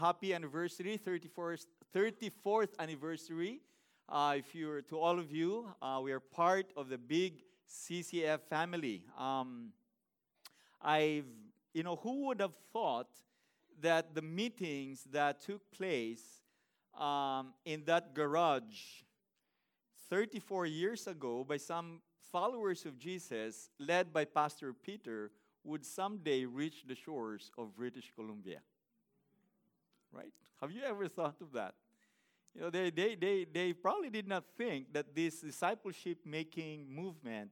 Happy anniversary, 34th anniversary. If you're to all of you, we are part of the big CCF family. I've, who would have thought that the meetings that took place in that garage 34 years ago by some followers of Jesus, led by Pastor Peter, would someday reach the shores of British Columbia? Right? Have you ever thought of that? They probably did not think that this discipleship-making movement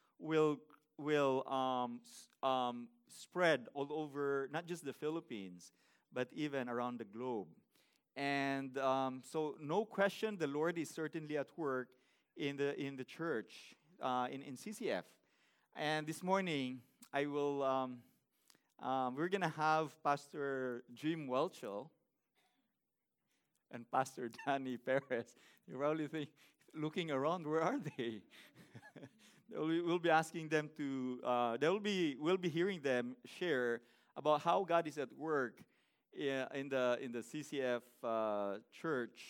will spread all over, not just the Philippines, but even around the globe. And so, no question, the Lord is certainly at work in the church, in CCF. And this morning, we're gonna have Pastor Jim Welchel and Pastor Danny Perez. You probably think, looking around, where are they? We'll be asking them to. We'll be hearing them share about how God is at work in the CCF church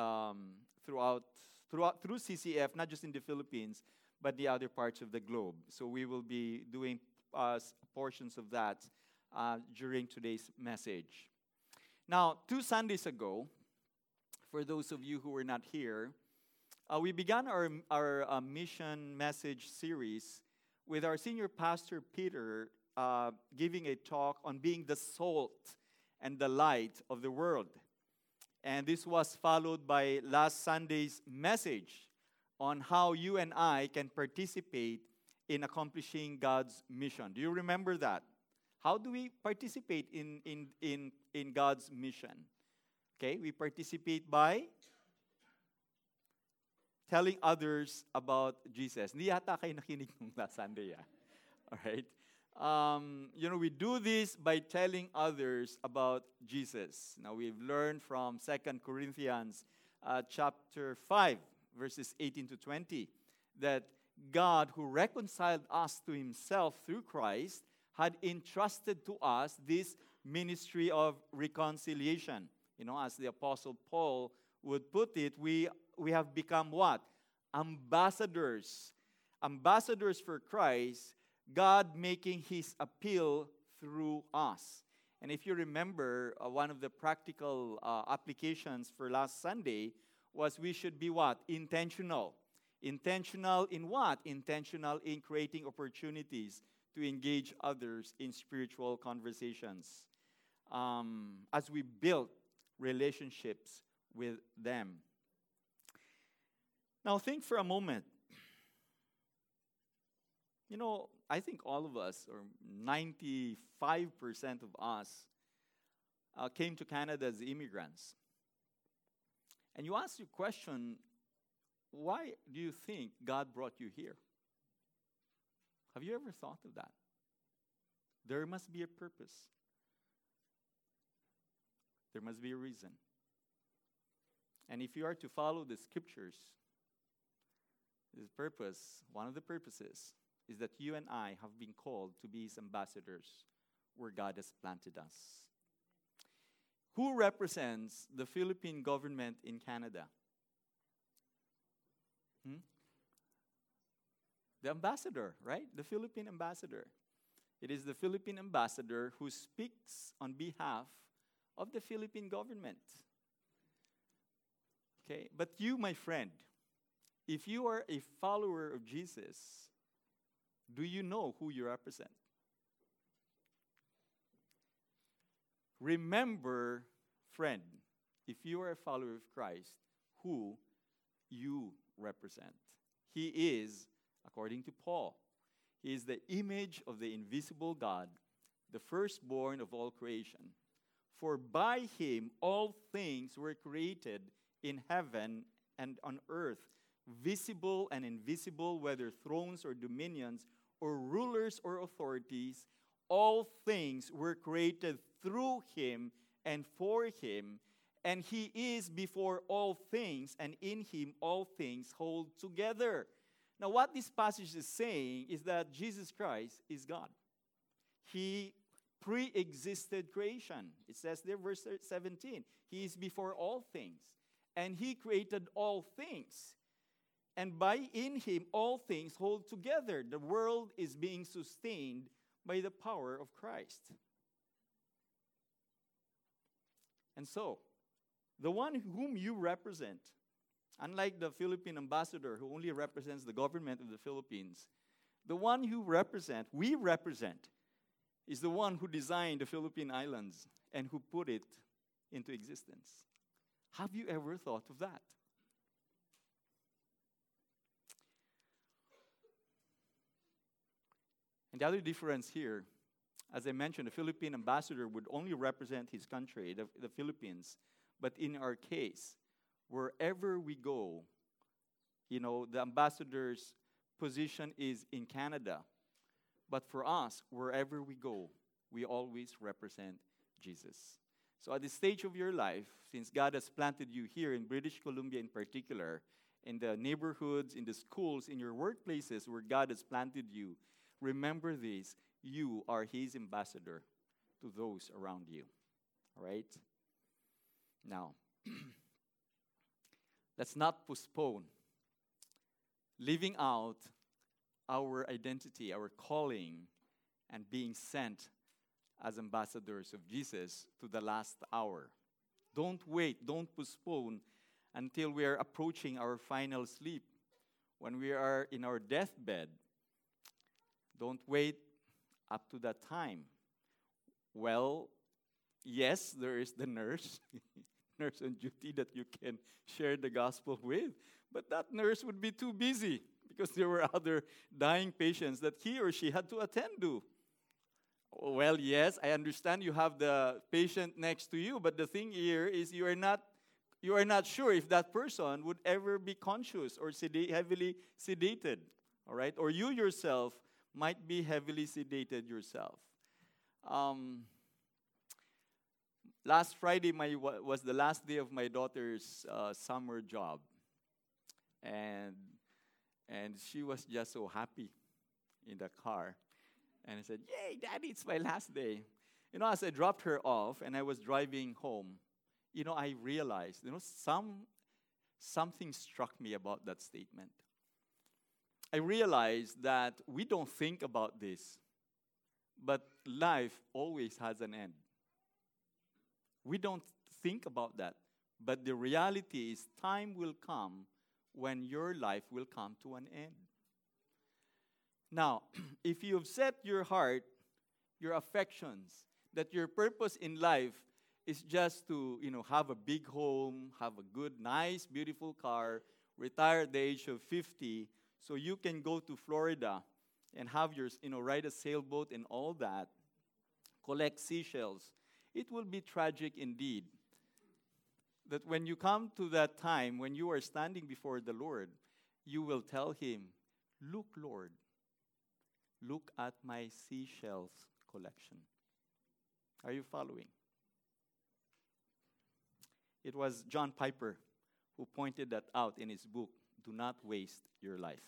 through CCF, not just in the Philippines, but the other parts of the globe. So we will be doing portions of that during today's message. Now, 2 Sundays ago, for those of you who were not here, we began our mission message series with our senior pastor, Peter, giving a talk on being the salt and the light of the world. And this was followed by last Sunday's message on how you and I can participate in accomplishing God's mission. Do you remember that? How do we participate in God's mission? Okay, we participate by telling others about Jesus. Hindi yata kayo nakinig nung last Sunday, All right? We do this by telling others about Jesus. Now, we've learned from 2 Corinthians chapter 5, verses 18 to 20, that God, who reconciled us to himself through Christ, had entrusted to us this ministry of reconciliation. As the Apostle Paul would put it, we have become what? Ambassadors. Ambassadors for Christ, God making his appeal through us. And if you remember, one of the practical applications for last Sunday was we should be what? Intentional. Intentional in what? Intentional in creating opportunities to engage others in spiritual conversations as we build relationships with them. Now, think for a moment. I think all of us, or 95% of us, came to Canada as immigrants. And you ask your question, why do you think God brought you here? Have you ever thought of that? There must be a purpose. There must be a reason. And if you are to follow the scriptures, one of the purposes, is that you and I have been called to be his ambassadors where God has planted us. Who represents the Philippine government in Canada? The ambassador, right? The Philippine ambassador. It is the Philippine ambassador who speaks on behalf of the Philippine government. Okay, but you, my friend, if you are a follower of Jesus, do you know who you represent? Remember, friend, if you are a follower of Christ, who you represent. He is, according to Paul, he is the image of the invisible God, the firstborn of all creation. For by him all things were created in heaven and on earth, visible and invisible, whether thrones or dominions or rulers or authorities. All things were created through him and for him, and he is before all things, and in him all things hold together. Now, what this passage is saying is that Jesus Christ is God. He pre-existed creation. It says there, verse 17, He is before all things, and He created all things. And in Him all things hold together. The world is being sustained by the power of Christ. And so, the one whom you represent, unlike the Philippine ambassador who only represents the government of the Philippines, the one we represent, is the one who designed the Philippine Islands and who put it into existence. Have you ever thought of that? And the other difference here, as I mentioned, the Philippine ambassador would only represent his country, the Philippines. But in our case, wherever we go, the ambassador's position is in Canada. But for us, wherever we go, we always represent Jesus. So at this stage of your life, since God has planted you here in British Columbia in particular, in the neighborhoods, in the schools, in your workplaces where God has planted you, remember this: you are His ambassador to those around you. All right? Now, let's not postpone living out our identity, our calling, and being sent as ambassadors of Jesus to the last hour. Don't wait, don't postpone until we are approaching our final sleep, when we are in our deathbed. Don't wait up to that time. Well, yes, there is the nurse on duty that you can share the gospel with, but that nurse would be too busy because there were other dying patients that he or she had to attend to. Well, yes, I understand you have the patient next to you, but the thing here is you are not sure if that person would ever be conscious or heavily sedated, all right? Or you yourself might be heavily sedated yourself. Last Friday was the last day of my daughter's summer job, and she was just so happy in the car. And I said, "Yay, Daddy, it's my last day." As I dropped her off and I was driving home, I realized, something struck me about that statement. I realized that we don't think about this, but life always has an end. We don't think about that, but the reality is time will come when your life will come to an end. Now, if you have set your heart, your affections, that your purpose in life is just to, have a big home, have a good, nice, beautiful car, retire at the age of 50, so you can go to Florida and have your, ride a sailboat and all that, collect seashells, it will be tragic indeed that when you come to that time, when you are standing before the Lord, you will tell Him, "Look, Lord, look at my seashells collection." Are you following? It was John Piper who pointed that out in his book, "Do Not Waste Your Life."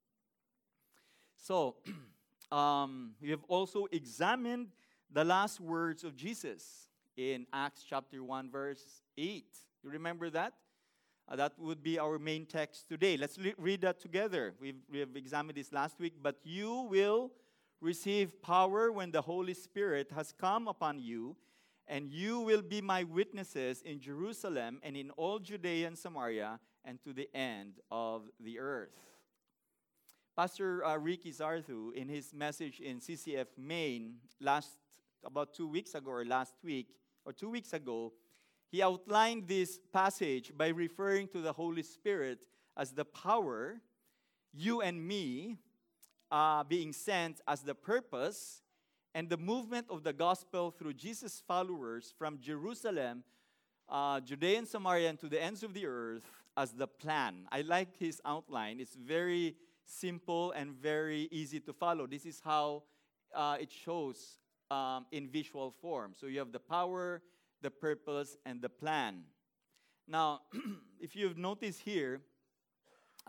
So, we have also examined the last words of Jesus in Acts chapter 1, verse 8. You remember that? That would be our main text today. Let's read that together. We have examined this last week. "But you will receive power when the Holy Spirit has come upon you, and you will be my witnesses in Jerusalem and in all Judea and Samaria and to the end of the earth." Pastor Ricky Zarthu, in his message in CCF Maine about 2 weeks ago or last week, or 2 weeks ago, he outlined this passage by referring to the Holy Spirit as the power, you and me being sent as the purpose, and the movement of the gospel through Jesus' followers from Jerusalem, Judea and Samaria, and to the ends of the earth as the plan. I like his outline. It's very simple and very easy to follow. This is how it shows in visual form. So you have the power, the purpose, and the plan. Now, if you've noticed here,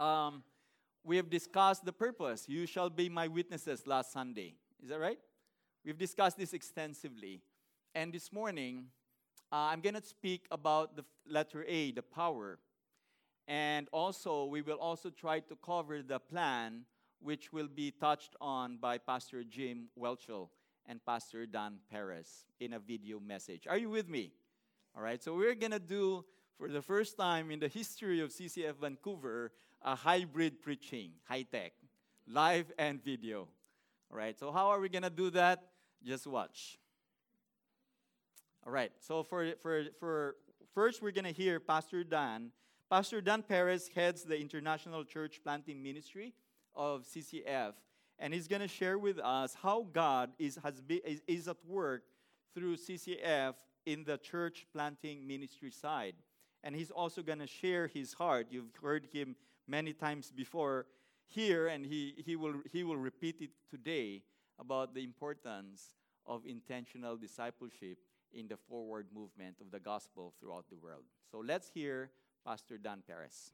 we have discussed the purpose. "You shall be my witnesses" last Sunday. Is that right? We've discussed this extensively. And this morning, I'm going to speak about the letter A, the power. And also, we will also try to cover the plan, which will be touched on by Pastor Jim Welchel and Pastor Dan Perez in a video message. Are you with me? All right, so we're going to do, for the first time in the history of CCF Vancouver, a hybrid preaching, high-tech, live and video. All right, so how are we going to do that? Just watch. All right, so for first, we're going to hear Pastor Dan. Pastor Dan Perez heads the International Church Planting Ministry of CCF, and he's going to share with us how God is at work through CCF in the church planting ministry side. And he's also going to share his heart. You've heard him many times before here, and he will repeat it today about the importance of intentional discipleship in the forward movement of the gospel throughout the world. So let's hear Pastor Dan Perez.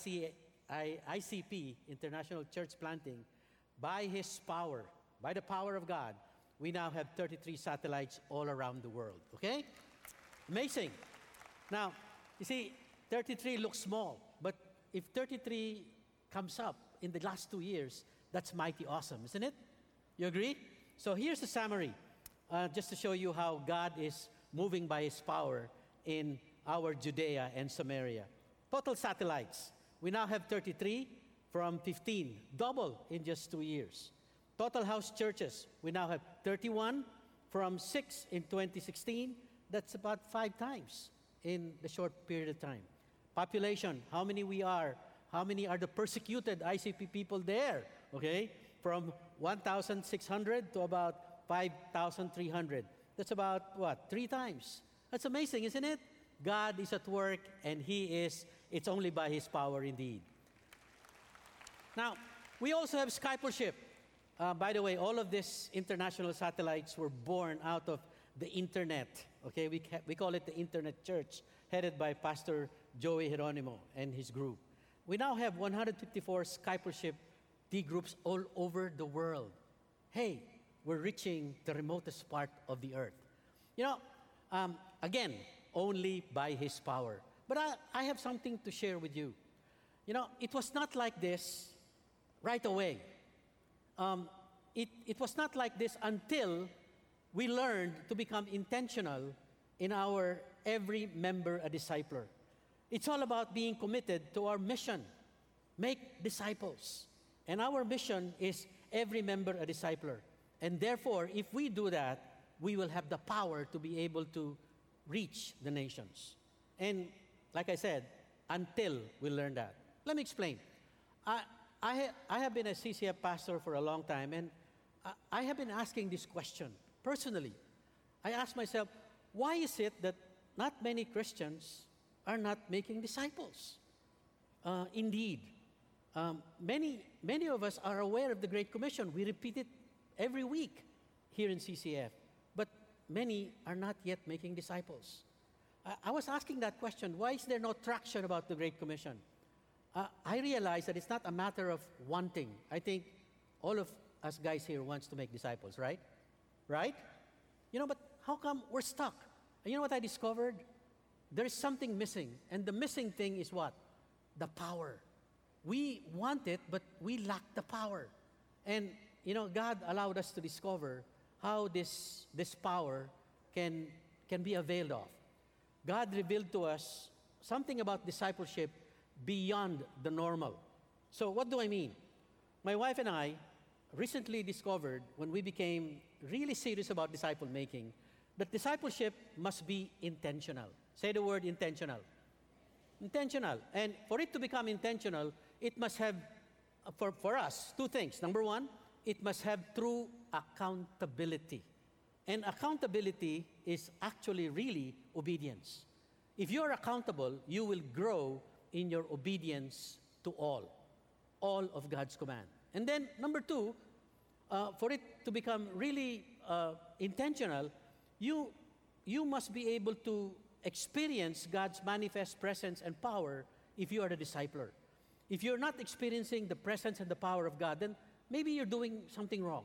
ICP, International Church Planting, by His power, by the power of God, we now have 33 satellites all around the world, okay? Amazing. Now, you see, 33 looks small, but if 33 comes up in the last 2 years, that's mighty awesome, isn't it? You agree? So here's a summary, just to show you how God is moving by His power in our Judea and Samaria. Total satellites, we now have 33 from 15, double in just 2 years. Total house churches, we now have 31 from 6 in 2016. That's about 5 times in the short period of time. Population, how many we are, how many are the persecuted ICP people there, okay? From 1,600 to about 5,300. That's about, what, 3 times? That's amazing, isn't it? God is at work, and it's only by His power indeed. Now, we also have Skypership. By the way, all of these international satellites were born out of the internet. Okay, we call it the Internet Church, headed by Pastor Joey Geronimo and his group. We now have 154 Skypership D groups all over the world. Hey, we're reaching the remotest part of the earth. You know, again, only by His power. But I have something to share with you. You know, it was not like this right away. It was not like this until we learned to become intentional in our every member a discipler. It's all about being committed to our mission, make disciples. And our mission is every member a discipler. And therefore, if we do that, we will have the power to be able to reach the nations. And like I said, until we learn that. Let me explain. I have been a CCF pastor for a long time, and I have been asking this question personally. I ask myself, why is it that not many Christians are not making disciples? Indeed, many of us are aware of the Great Commission. We repeat it every week here in CCF, but many are not yet making disciples. I was asking that question, why is there no traction about the Great Commission? I realize that it's not a matter of wanting. I think all of us guys here wants to make disciples, right? Right? You know, but how come we're stuck? And you know what I discovered? There is something missing. And the missing thing is what? The power. We want it, but we lack the power. And, you know, God allowed us to discover how this power can be availed of. God revealed to us something about discipleship beyond the normal. So what do I mean? My wife and I recently discovered, when we became really serious about disciple making, that discipleship must be intentional. Say the word intentional. Intentional. And for it to become intentional, it must have, for us, 2 things. Number 1, it must have true accountability. And accountability is actually really obedience. If you're accountable, you will grow in your obedience to all of God's command. And then, number 2, for it to become really intentional, you must be able to experience God's manifest presence and power if you are the discipler. If you're not experiencing the presence and the power of God, then maybe you're doing something wrong.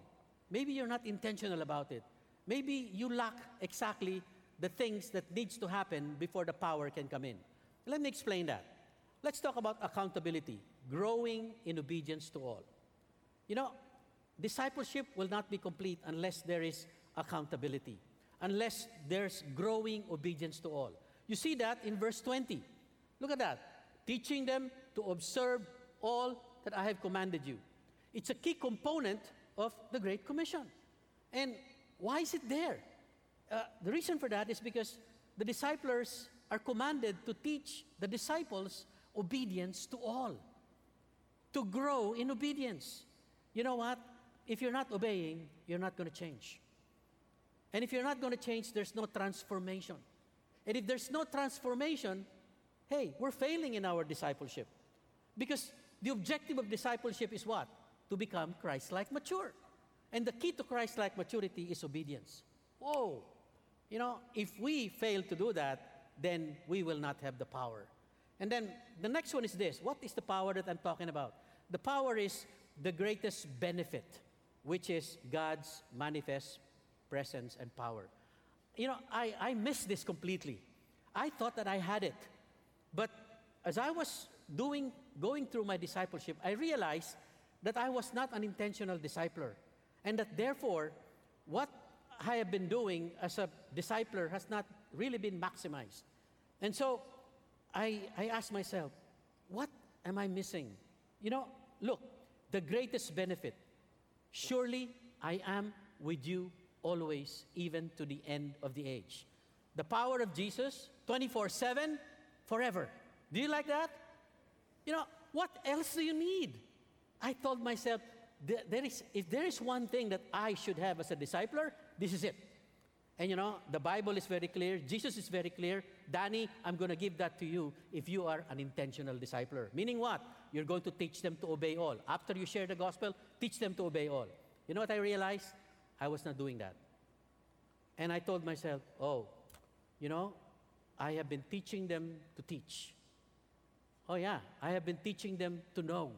Maybe you're not intentional about it. Maybe you lack exactly the things that needs to happen before the power can come in. Let me explain that. Let's talk about accountability, growing in obedience to all. You know, discipleship will not be complete unless there is accountability, unless there's growing obedience to all. You see that in verse 20. Look at that. Teaching them to observe all that I have commanded you. It's a key component of the Great Commission. And why is it there? The reason for that is because the disciples are commanded to teach the disciples obedience to all, to grow in obedience. You know what? If you're not obeying, you're not going to change. And if you're not going to change, there's no transformation. And if there's no transformation, hey, we're failing in our discipleship. Because the objective of discipleship is what? To become Christ-like mature. And the key to Christ-like maturity is obedience. Whoa! You know, if we fail to do that, then we will not have the power. And then the next one is this. What is the power that I'm talking about? The power is the greatest benefit, which is God's manifest presence and power. You know, I missed this completely. I thought that I had it. But as I was going through my discipleship, I realized that I was not an intentional discipler. And that therefore, what I have been doing as a discipler has not really been maximized. And so, I asked myself, what am I missing? You know, look, the greatest benefit. Surely I am with you always, even to the end of the age. The power of Jesus, 24/7, forever. Do you like that? You know, what else do you need? I told myself, if there is one thing that I should have as a discipler, this is it. And you know, the Bible is very clear. Jesus is very clear. Danny, I'm going to give that to you if you are an intentional discipler. Meaning what? You're going to teach them to obey all. After you share the gospel, teach them to obey all. You know what I realized? I was not doing that. And I told myself, oh, you know, I have been teaching them to teach. Oh yeah, I have been teaching them to know.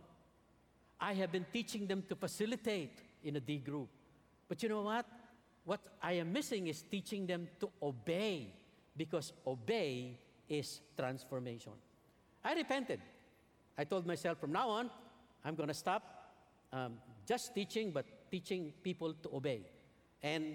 I have been teaching them to facilitate in a D group. But you know what? What I am missing is teaching them to obey, because obey is transformation. I repented. I told myself from now on, I'm going to stop just teaching, but teaching people to obey. And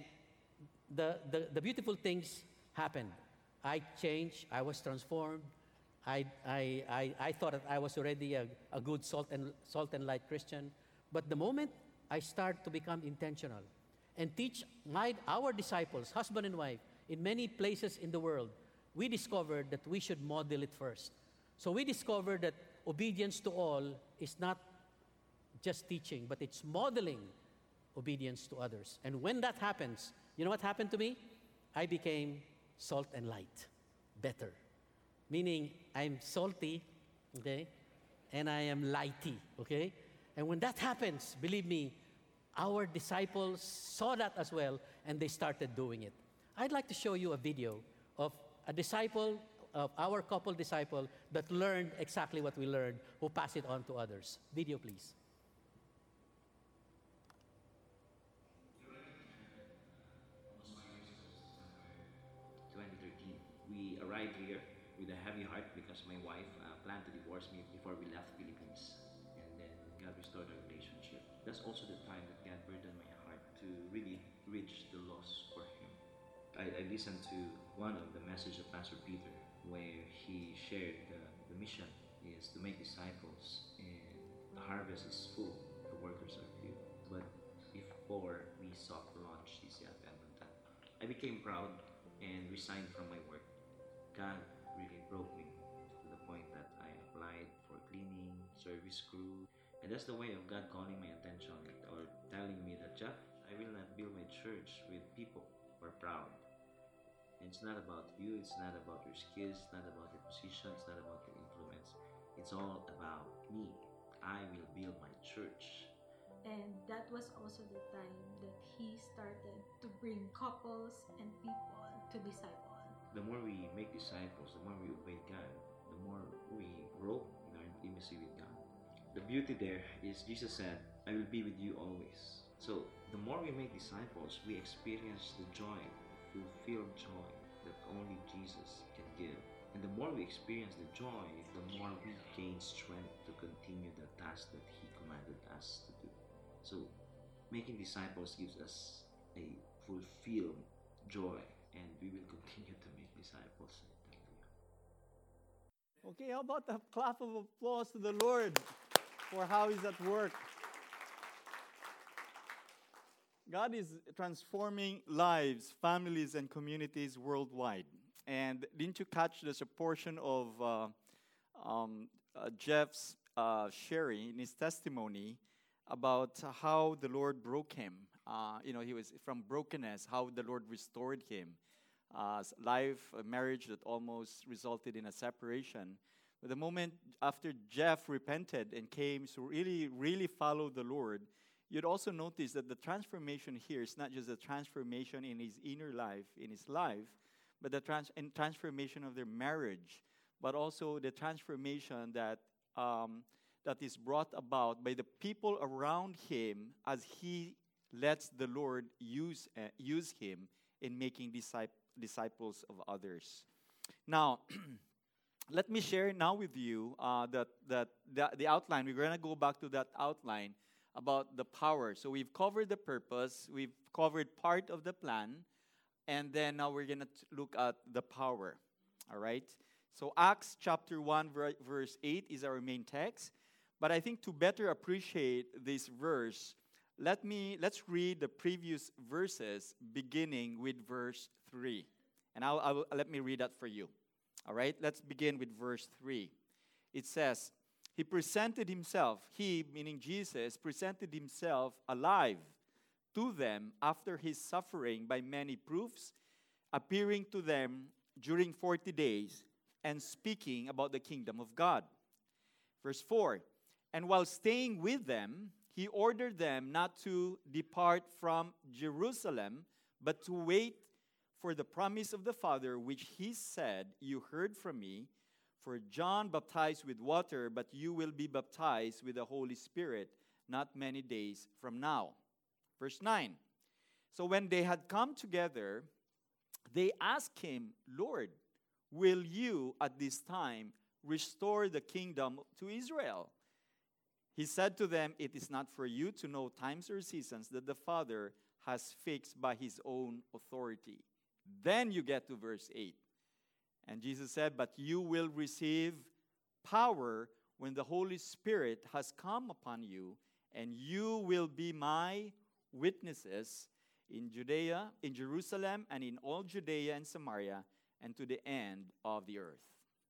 the beautiful things happened. I changed. I was transformed. I thought that I was already a good salt and light Christian. But the moment I start to become intentional and teach our disciples, husband and wife, in many places in the world, we discovered that we should model it first. So we discovered that obedience to all is not just teaching, but it's modeling obedience to others. And when that happens, you know what happened to me? I became salt and light, better. Meaning, I'm salty, okay, and I am lighty, okay? And when that happens, believe me, our disciples saw that as well, and they started doing it. I'd like to show you a video of a disciple, of our couple disciple, that learned exactly what we learned, who passed it on to others. Video, please. 2013. We arrived here with a heavy heart because my wife planned to divorce me before we left Philippines. And then God restored our relationship. That's also the time that God burdened my heart to really reach the lost for Him. I listened to one of the messages of Pastor Peter where he shared the mission is to make disciples, and the harvest is full, the workers are few. But before we soft launched CCF Edmonton, I became proud and resigned from my work. God really broke me to the point that I applied for cleaning, service crew, and that's the way of God calling my attention or telling me that, Jeff, I will not build my church with people who are proud. And it's not about you, it's not about your skills, it's not about your position, it's not about your influence. It's all about me. I will build my church. And that was also the time that he started to bring couples and people to disciple. The more we make disciples, the more we obey God, the more we grow in our intimacy with God. The beauty there is Jesus said, I will be with you always. So The more we make disciples, we experience the joy, fulfilled joy that only Jesus can give. And the more we experience the joy, the more we gain strength to continue the task that He commanded us to do. So, making disciples gives us a fulfilled joy, and we will continue to make disciples. Okay, how about a clap of applause to the Lord for how He's at work? God is transforming lives, families, and communities worldwide. And didn't you catch this a portion of Jeff's sharing in his testimony about how the Lord broke him? He was from brokenness, how the Lord restored him. Life, a marriage that almost resulted in a separation. But the moment after Jeff repented and came to really, really follow the Lord, you'd also notice that the transformation here is not just a transformation in his inner life, in his life, but the transformation of their marriage, but also the transformation that is brought about by the people around him as he lets the Lord use him in making disciples of others. Now, let me share now with you the outline. We're going to go back to that outline about the power. So we've covered the purpose, we've covered part of the plan, and then now we're going to look at the power. All right? So Acts chapter 1, verse 8 is our main text. But I think to better appreciate this verse, let's read the previous verses beginning with verse 3. And let me read that for you. All right? Let's begin with verse 3. It says, He presented Himself, He, meaning Jesus, presented Himself alive to them after His suffering by many proofs, appearing to them during 40 days and speaking about the kingdom of God. Verse 4, And while staying with them, He ordered them not to depart from Jerusalem, but to wait for the promise of the Father, which He said, You heard from me. For John baptized with water, but you will be baptized with the Holy Spirit not many days from now. Verse 9. So when they had come together, they asked Him, Lord, will you at this time restore the kingdom to Israel? He said to them, It is not for you to know times or seasons that the Father has fixed by His own authority. Then you get to verse 8. And Jesus said, But you will receive power when the Holy Spirit has come upon you, and you will be my witnesses in Judea, in Jerusalem, and in all Judea and Samaria, and to the end of the earth.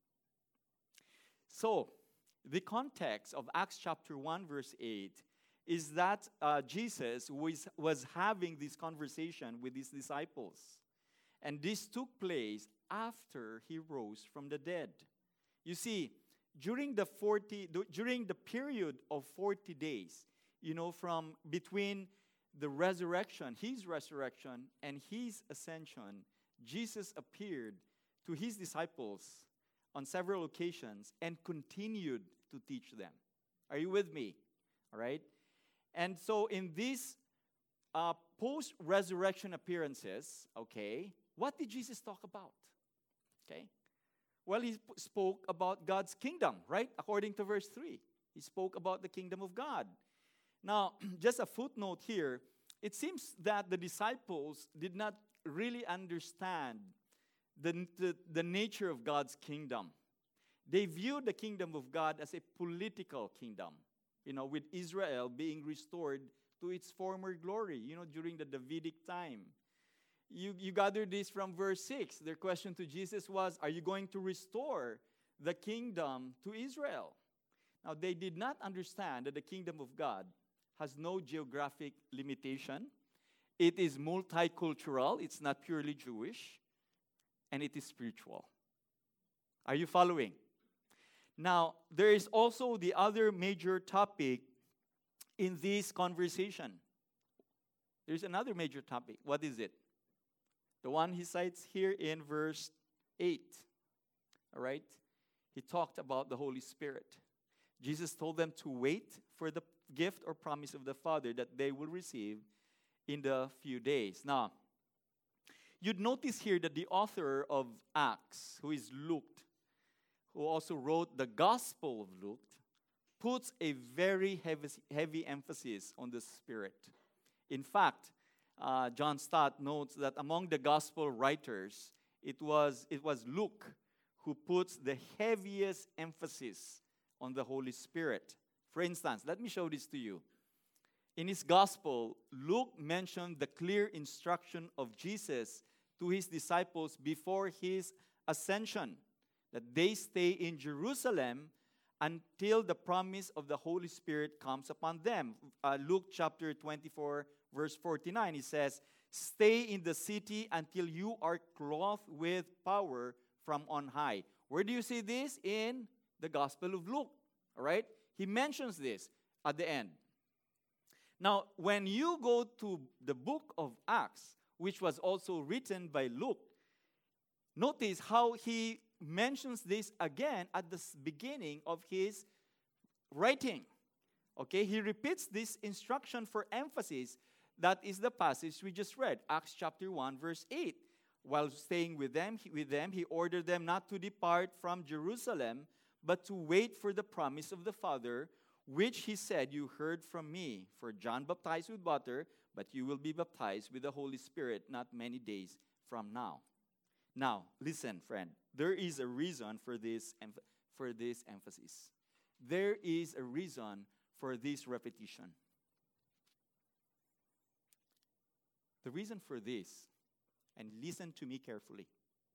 So, the context of Acts chapter 1, verse 8, is that Jesus was having this conversation with His disciples. And this took place after He rose from the dead. You see, during the period of 40 days, from between the resurrection, His resurrection, and His ascension, Jesus appeared to His disciples on several occasions and continued to teach them. Are you with me? All right? And so in these post-resurrection appearances, okay, what did Jesus talk about? Okay? Well, He spoke about God's kingdom, right? According to verse 3. He spoke about the kingdom of God. Now, just a footnote here, it seems that the disciples did not really understand the nature of God's kingdom. They viewed the kingdom of God as a political kingdom, with Israel being restored to its former glory, during the Davidic time. You gather this from verse 6. Their question to Jesus was, Are you going to restore the kingdom to Israel? Now, they did not understand that the kingdom of God has no geographic limitation. It is multicultural. It's not purely Jewish. And it is spiritual. Are you following? Now, there is also the other major topic in this conversation. There's another major topic. What is it? The one he cites here in verse 8. All right? He talked about the Holy Spirit. Jesus told them to wait for the gift or promise of the Father that they will receive. in the few days. Now, you'd notice here that the author of Acts, who is Luke, who also wrote the Gospel of Luke, puts a very heavy emphasis on the Spirit. In fact, John Stott notes that among the Gospel writers, it was Luke who puts the heaviest emphasis on the Holy Spirit. For instance, let me show this to you. In his Gospel, Luke mentioned the clear instruction of Jesus to his disciples before his ascension, that they stay in Jerusalem until the promise of the Holy Spirit comes upon them. Luke chapter 24, verse 49, he says, "Stay in the city until you are clothed with power from on high." Where do you see this? In the Gospel of Luke. All right? He mentions this at the end. Now, when you go to the book of Acts, which was also written by Luke, notice how he mentions this again at the beginning of his writing. Okay, he repeats this instruction for emphasis. That is the passage we just read, Acts chapter 1, verse 8. While staying with them, he ordered them not to depart from Jerusalem, but to wait for the promise of the Father, which he said, "You heard from me. For John baptized with water, but you will be baptized with the Holy Spirit not many days from now." Now, listen, friend. There is a reason for this emphasis. There is a reason for this repetition. The reason for this, and listen to me carefully,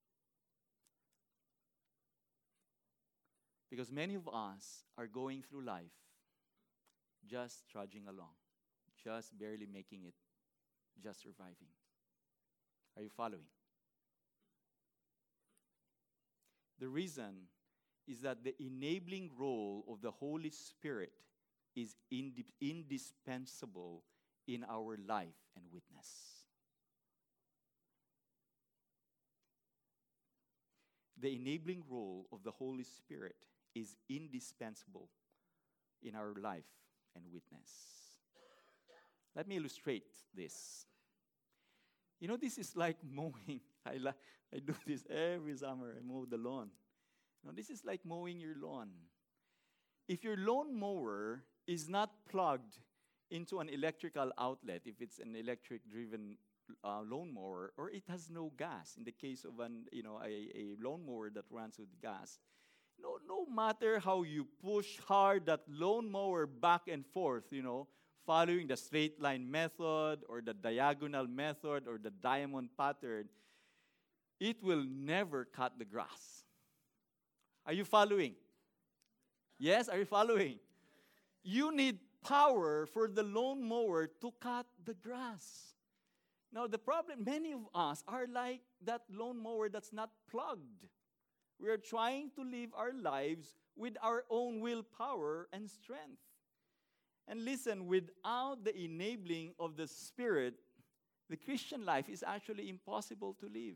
because many of us are going through life just trudging along, just barely making it, just surviving. Are you following? The reason is that the enabling role of the Holy Spirit is indispensable in our life and witness. The enabling role of the Holy Spirit is indispensable in our life and witness. Let me illustrate this. You know, this is like mowing. I do this every summer. I mow the lawn. Now, this is like mowing your lawn. If your lawn mower is not plugged into an electrical outlet, if it's an electric-driven lawnmower, or it has no gas, in the case of a lawnmower that runs with gas, no matter how you push hard that lawnmower back and forth, following the straight line method or the diagonal method or the diamond pattern, it will never cut the grass. Are you following? Yes, are you following? You need power for the lawnmower to cut the grass. Now, the problem, many of us are like that lawnmower that's not plugged. We are trying to live our lives with our own willpower and strength. And listen, without the enabling of the Spirit, the Christian life is actually impossible to live.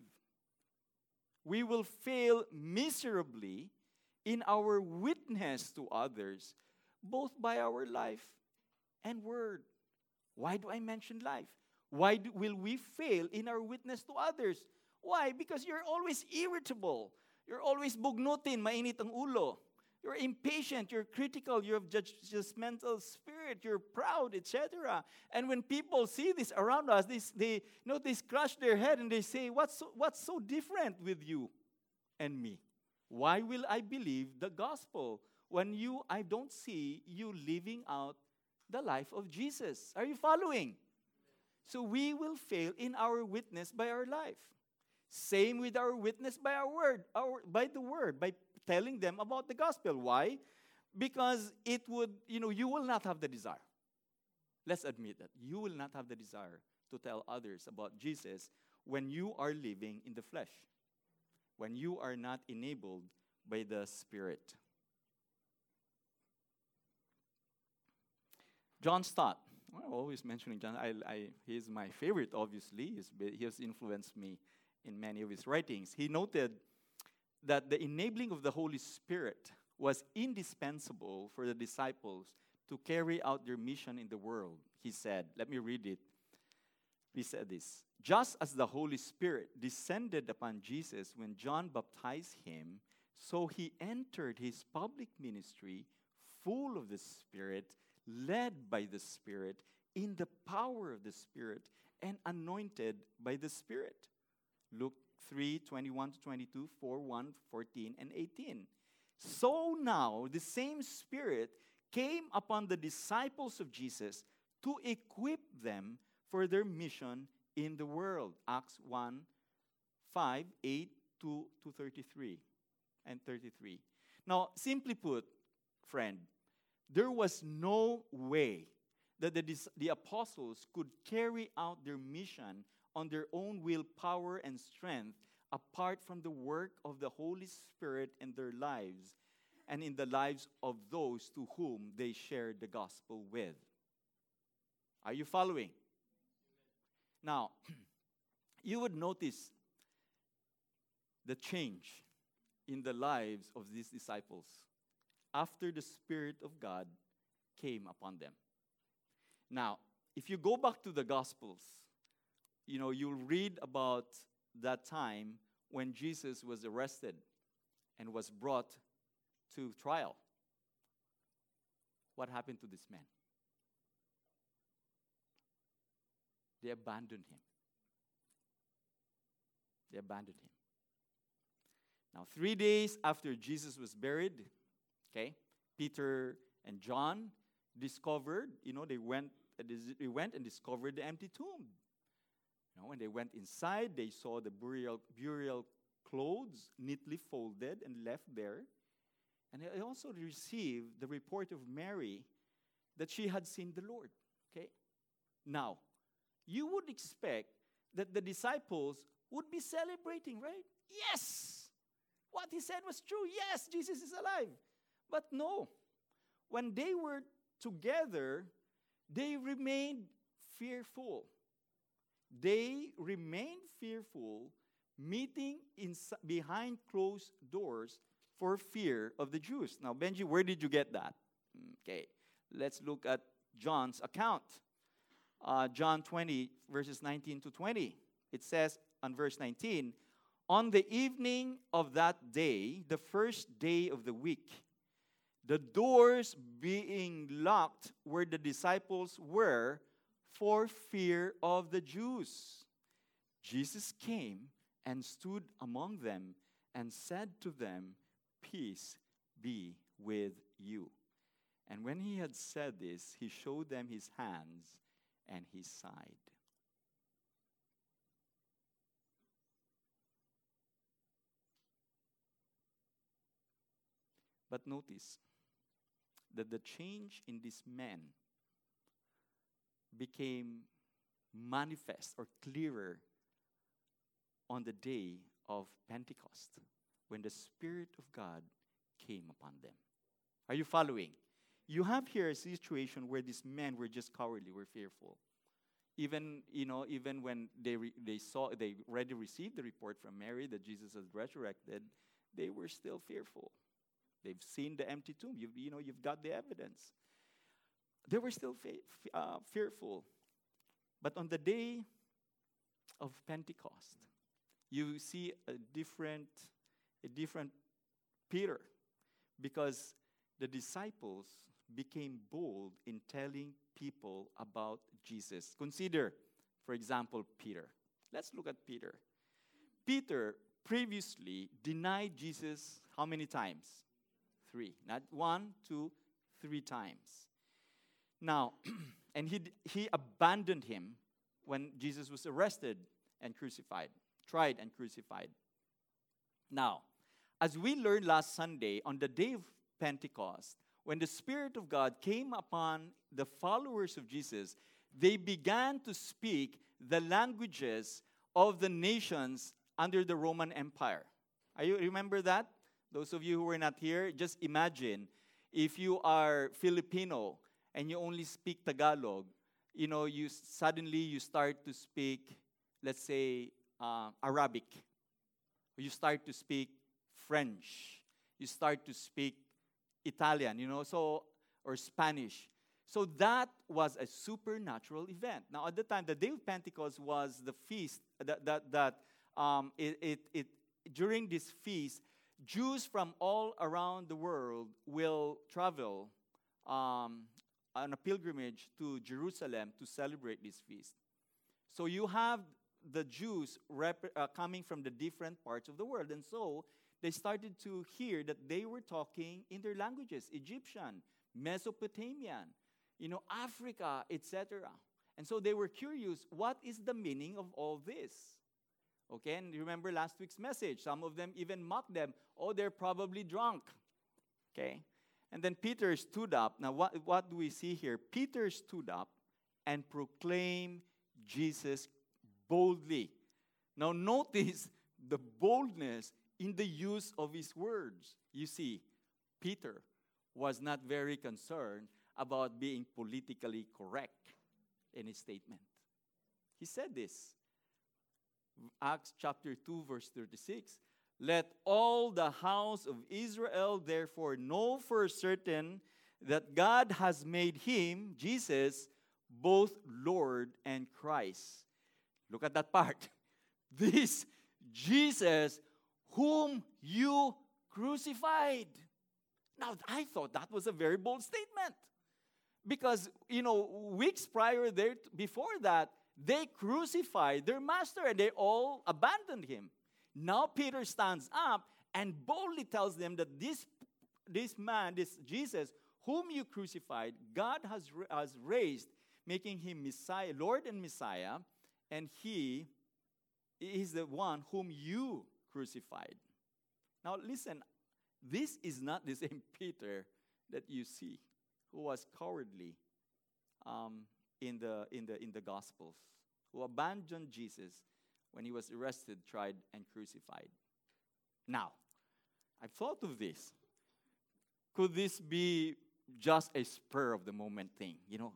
We will fail miserably in our witness to others, both by our life and word. Why do I mention life? Why will we fail in our witness to others? Why? Because you're always irritable. You're always bugnutin, mainit ang ulo. You're impatient, you're critical, you have judgmental spirit, you're proud, etc. And when people see this around us, they scratch their head and they say, what's so different with you and me? Why will I believe the gospel when I don't see you living out the life of Jesus? Are you following? So we will fail in our witness by our life. Same with our witness by our word, by the word, by telling them about the gospel. Why? Because you will not have the desire. Let's admit that. You will not have the desire to tell others about Jesus when you are living in the flesh, when you are not enabled by the Spirit. John Stott. I'm always mentioning John. He's my favorite, obviously. He has influenced me in many of his writings. He noted that the enabling of the Holy Spirit was indispensable for the disciples to carry out their mission in the world. He said, let me read it. he said this: just as the Holy Spirit descended upon Jesus when John baptized him, so he entered his public ministry full of the Spirit, led by the Spirit, in the power of the Spirit, and anointed by the Spirit. Luke 3:21 to 22, 4:1, 14, and 18. So now the same Spirit came upon the disciples of Jesus to equip them for their mission in the world. Acts 1, 5, 8 to 33 and 33. Now, simply put, friend, there was no way that the apostles could carry out their mission on their own willpower and strength apart from the work of the Holy Spirit in their lives and in the lives of those to whom they shared the gospel with. Are you following? Now, you would notice the change in the lives of these disciples after the Spirit of God came upon them. Now, if you go back to the Gospels, you'll read about that time when Jesus was arrested and was brought to trial. What happened to this man? They abandoned him. They abandoned him. Now, 3 days after Jesus was buried, Peter and John discovered, they went and discovered the empty tomb. When they went inside, they saw the burial clothes neatly folded and left there. And they also received the report of Mary that she had seen the Lord. Now, you would expect that the disciples would be celebrating, right? Yes! What he said was true. Yes, Jesus is alive. But no. When they were together, they remained fearful. They remained fearful, meeting behind closed doors for fear of the Jews. Now, Benji, where did you get that? Okay, let's look at John's account. John 20, verses 19 to 20. It says on verse 19, on the evening of that day, the first day of the week, the doors being locked where the disciples were for fear of the Jews, Jesus came and stood among them and said to them, peace be with you. And when he had said this, he showed them his hands and his side. But notice that the change in these men became manifest or clearer on the day of Pentecost, when the Spirit of God came upon them. Are you following? You have here a situation where these men were just cowardly, were fearful. Even when they already received the report from Mary that Jesus has resurrected, they were still fearful. They've seen the empty tomb. You've got the evidence. They were still fearful. But on the day of Pentecost, you see a different Peter, because the disciples became bold in telling people about Jesus. Consider, for example, Peter. Let's look at Peter. Peter previously denied Jesus how many times? 3. Not 1, 2, 3 times. Now, and he abandoned him when Jesus was arrested and crucified, tried and crucified. Now, as we learned last Sunday, on the day of Pentecost, when the Spirit of God came upon the followers of Jesus, they began to speak the languages of the nations under the Roman Empire. You remember that? Those of you who were not here, just imagine if you are Filipino and you only speak Tagalog, you suddenly start to speak, let's say, Arabic. You start to speak French. You start to speak Italian, or Spanish. So that was a supernatural event. Now, at the time, the day of Pentecost was the feast during this feast, Jews from all around the world will travel on a pilgrimage to Jerusalem to celebrate this feast. So you have the Jews coming from the different parts of the world. And so they started to hear that they were talking in their languages, Egyptian, Mesopotamian, Africa, etc. And so they were curious, what is the meaning of all this? Okay, and you remember last week's message. Some of them even mocked them. Oh, they're probably drunk. Okay, and then Peter stood up. Now, what do we see here? Peter stood up and proclaimed Jesus boldly. Now, notice the boldness in the use of his words. You see, Peter was not very concerned about being politically correct in his statement. He said this. Acts chapter 2, verse 36. Let all the house of Israel therefore know for certain that God has made him, Jesus, both Lord and Christ. Look at that part. This Jesus whom you crucified. Now, I thought that was a very bold statement. Because, weeks before that, they crucified their master and they all abandoned him. Now Peter stands up and boldly tells them that this man, this Jesus, whom you crucified, God has raised, making him Messiah, Lord and Messiah, and he is the one whom you crucified. Now listen, this is not the same Peter that you see, who was cowardly in the Gospels, who abandoned Jesus when he was arrested, tried, and crucified. Now, I've thought of this. Could this be just a spur of the moment thing?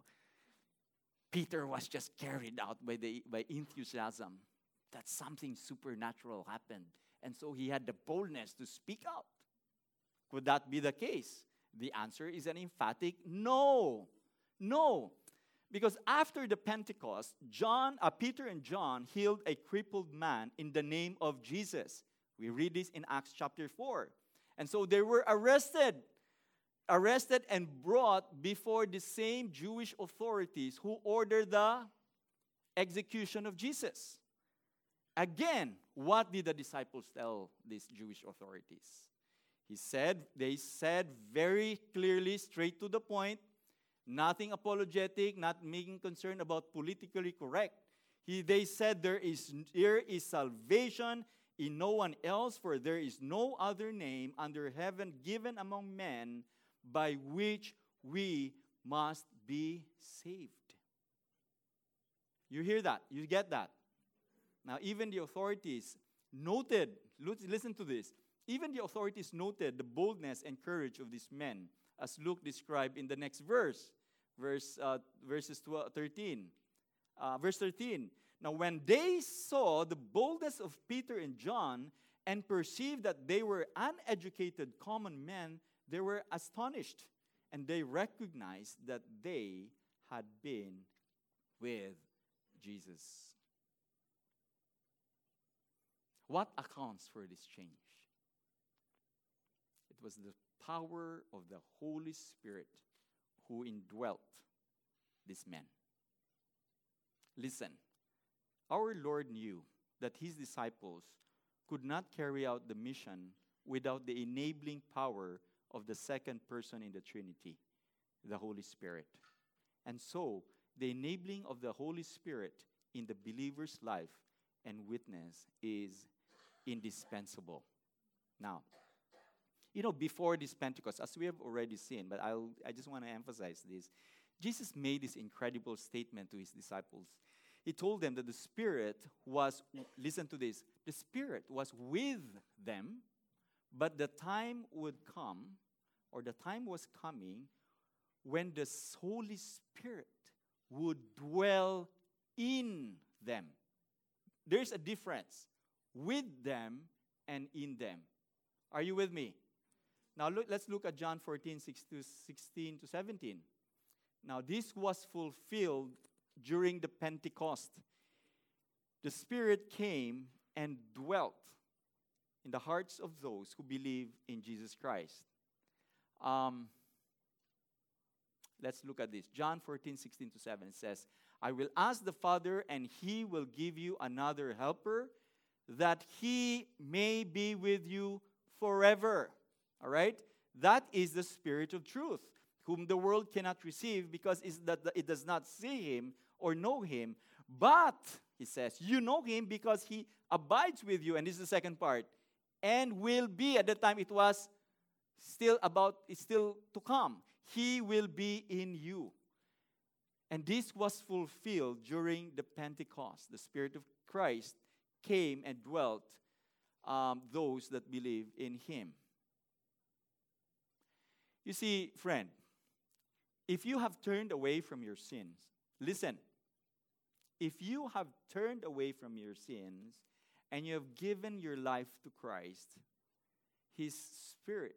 Peter was just carried out by enthusiasm that something supernatural happened, and so he had the boldness to speak out. Could that be the case? The answer is an emphatic no. No. Because after the Pentecost, Peter and John healed a crippled man in the name of Jesus. We read this in Acts chapter 4. And so they were arrested and brought before the same Jewish authorities who ordered the execution of Jesus. Again, what did the disciples tell these Jewish authorities? They said very clearly, straight to the point, nothing apologetic, not making concern about politically correct. They said there is salvation in no one else, for there is no other name under heaven given among men by which we must be saved. You hear that? You get that? Now, even the authorities noted, listen to this, even the authorities noted the boldness and courage of these men, as Luke described in the next verse, verse 13. Verse 13. Now, when they saw the boldness of Peter and John and perceived that they were uneducated common men, they were astonished, and they recognized that they had been with Jesus. What accounts for this change? It was the power of the Holy Spirit who indwelt these men. Listen, our Lord knew that his disciples could not carry out the mission without the enabling power of the second person in the Trinity, the Holy Spirit. And so, the enabling of the Holy Spirit in the believer's life and witness is indispensable. Now, before this Pentecost, as we have already seen, but I just want to emphasize this, Jesus made this incredible statement to his disciples. He told them that the Spirit was, listen to this, the Spirit was with them, but the time would come, or the time was coming, when the Holy Spirit would dwell in them. There's a difference with them and in them. Are you with me? Now let's look at John 14, 16 to 17. Now, this was fulfilled during the Pentecost. The Spirit came and dwelt in the hearts of those who believe in Jesus Christ. Let's look at this. John 14:16-17 it says, I will ask the Father, and He will give you another helper, that He may be with you forever. All right? That is the Spirit of truth, whom the world cannot receive because it does not see Him or know Him. But, he says, you know Him because He abides with you. And this is the second part. And will be, at the time it was it's still to come. He will be in you. And this was fulfilled during the Pentecost. The Spirit of Christ came and dwelt those that believe in Him. You see, friend, if you have turned away from your sins, listen, if you have turned away from your sins and you have given your life to Christ, His Spirit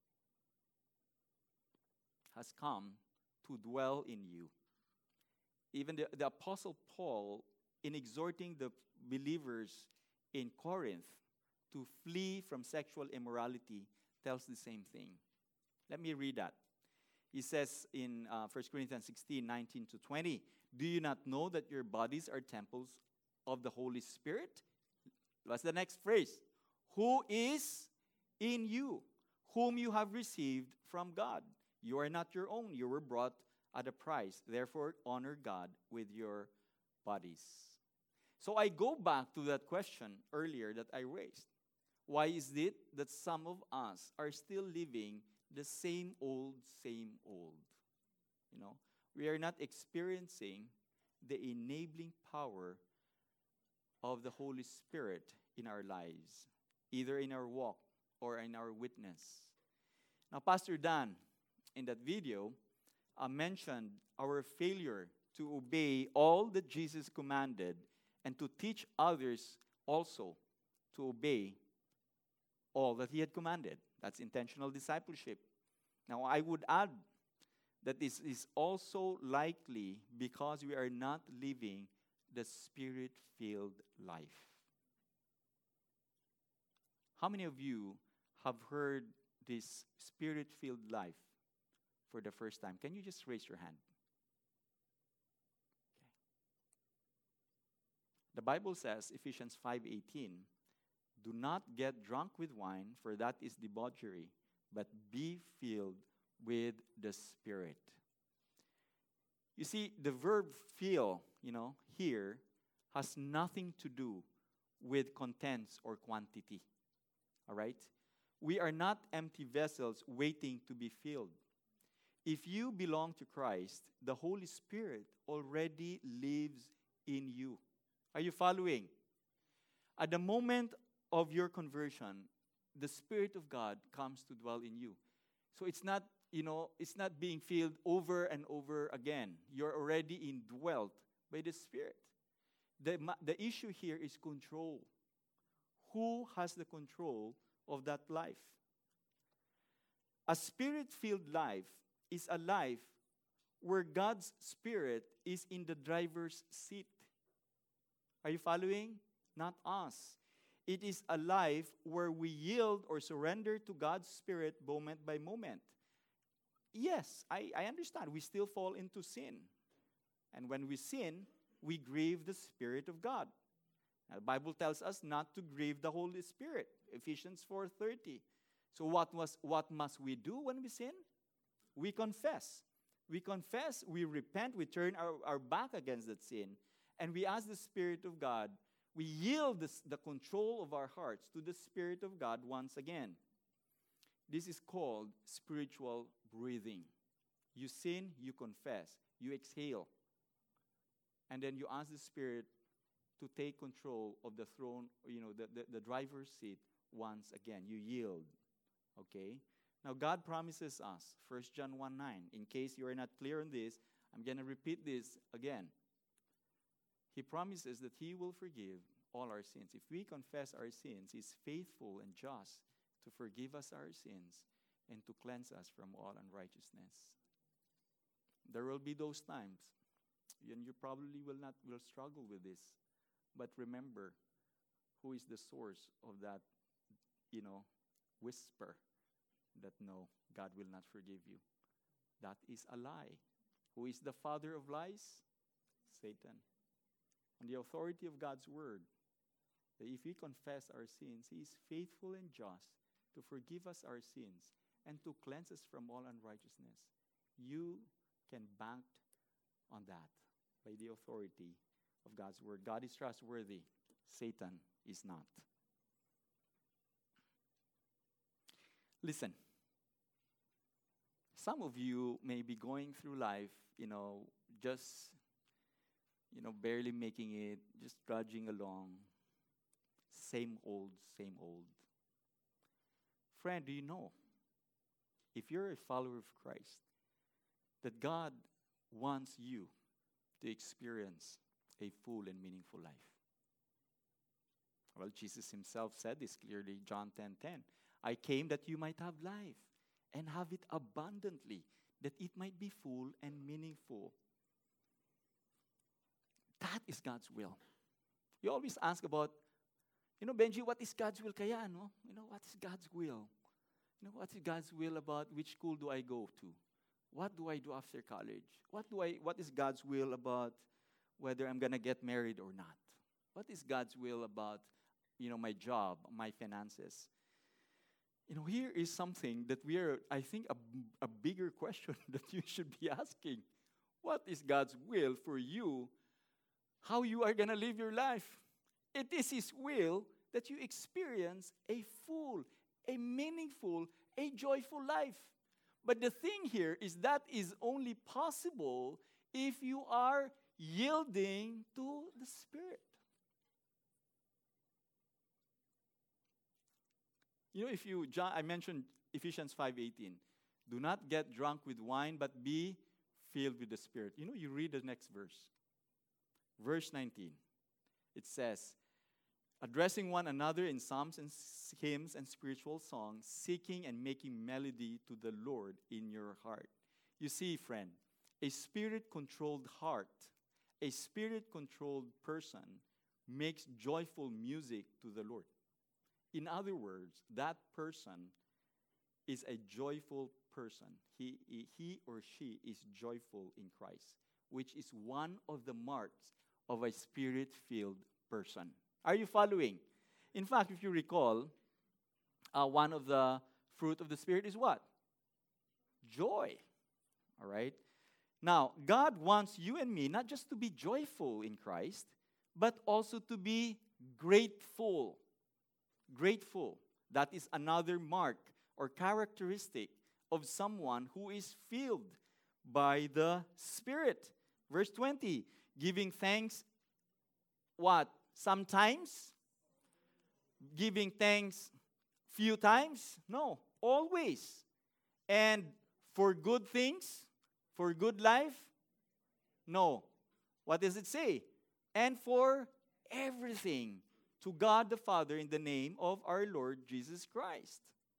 has come to dwell in you. Even the Apostle Paul, in exhorting the believers in Corinth to flee from sexual immorality, tells the same thing. Let me read that. He says in 1 Corinthians 16:19-20, do you not know that your bodies are temples of the Holy Spirit? What's the next phrase? Who is in you, whom you have received from God. You are not your own. You were bought at a price. Therefore, honor God with your bodies. So I go back to that question earlier that I raised. Why is it that some of us are still living the same old, same old? You know, we are not experiencing the enabling power of the Holy Spirit in our lives, either in our walk or in our witness. Now, Pastor Dan, in that video, mentioned our failure to obey all that Jesus commanded and to teach others also to obey all that He had commanded. That's intentional discipleship. Now, I would add that this is also likely because we are not living the Spirit-filled life. How many of you have heard this Spirit-filled life for the first time? Can you just raise your hand? Okay. The Bible says, Ephesians 5:18, do not get drunk with wine, for that is debauchery, but be filled with the Spirit. You see, the verb fill, here has nothing to do with contents or quantity. All right? We are not empty vessels waiting to be filled. If you belong to Christ, the Holy Spirit already lives in you. Are you following? At the moment of your conversion, the Spirit of God comes to dwell in you. So it's not, it's not being filled over and over again. You're already indwelt by the Spirit. The issue here is control. Who has the control of that life? A Spirit-filled life is a life where God's Spirit is in the driver's seat. Are you following? Not us. It is a life where we yield or surrender to God's Spirit moment by moment. Yes, I understand. We still fall into sin. And when we sin, we grieve the Spirit of God. Now, the Bible tells us not to grieve the Holy Spirit. Ephesians 4:30. So what must we do when we sin? We confess. We confess, we repent, we turn our back against that sin, and we ask the Spirit of God, we yield the control of our hearts to the Spirit of God once again. This is called spiritual breathing. You sin, you confess, you exhale, and then you ask the Spirit to take control of the throne, the driver's seat once again. You yield. Okay? Now, God promises us, 1 John 1:9. In case you are not clear on this, I'm going to repeat this again. He promises that He will forgive all our sins. If we confess our sins, He's faithful and just to forgive us our sins and to cleanse us from all unrighteousness. There will be those times, and you probably will struggle with this. But remember, who is the source of that, whisper that no, God will not forgive you? That is a lie. Who is the father of lies? Satan. On the authority of God's word, that if we confess our sins, He is faithful and just to forgive us our sins and to cleanse us from all unrighteousness. You can bank on that by the authority of God's word. God is trustworthy. Satan is not. Listen. Some of you may be going through life, just, barely making it, just trudging along. Same old, same old. Friend, do you know, if you're a follower of Christ, that God wants you to experience a full and meaningful life? Well, Jesus Himself said this clearly, John 10:10. I came that you might have life and have it abundantly, that it might be full and meaningful. That is God's will. You always ask about, Benji, what is God's will kaya, no? What is God's will? What is God's will about which school do I go to? What do I do after college? What is God's will about whether I'm going to get married or not? What is God's will about, my job, my finances? Here is something that I think, a bigger question that you should be asking. What is God's will for you? How you are going to live your life? It is His will that you experience a full, a meaningful, a joyful life. But the thing here is that is only possible if you are yielding to the Spirit. I mentioned Ephesians 5:18. Do not get drunk with wine, but be filled with the Spirit. You read the next verse. Verse 19. It says, addressing one another in psalms and hymns and spiritual songs, seeking and making melody to the Lord in your heart. You see, friend, a Spirit-controlled heart, a Spirit-controlled person makes joyful music to the Lord. In other words, that person is a joyful person. He or she is joyful in Christ, which is one of the marks of a Spirit-filled person. Are you following? In fact, if you recall, one of the fruit of the Spirit is what? Joy. All right? Now, God wants you and me not just to be joyful in Christ, but also to be grateful. Grateful. That is another mark or characteristic of someone who is filled by the Spirit. Verse 20, giving thanks, what? Sometimes? Giving thanks few times? No, always. And for good things? For good life? No. What does it say? And for everything, to God the Father in the name of our Lord Jesus Christ.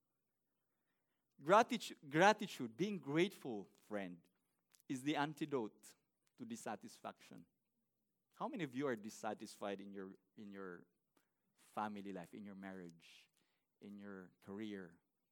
Gratitude, being grateful, friend, is the antidote to dissatisfaction. How many of you are dissatisfied in your family life, in your marriage, in your career?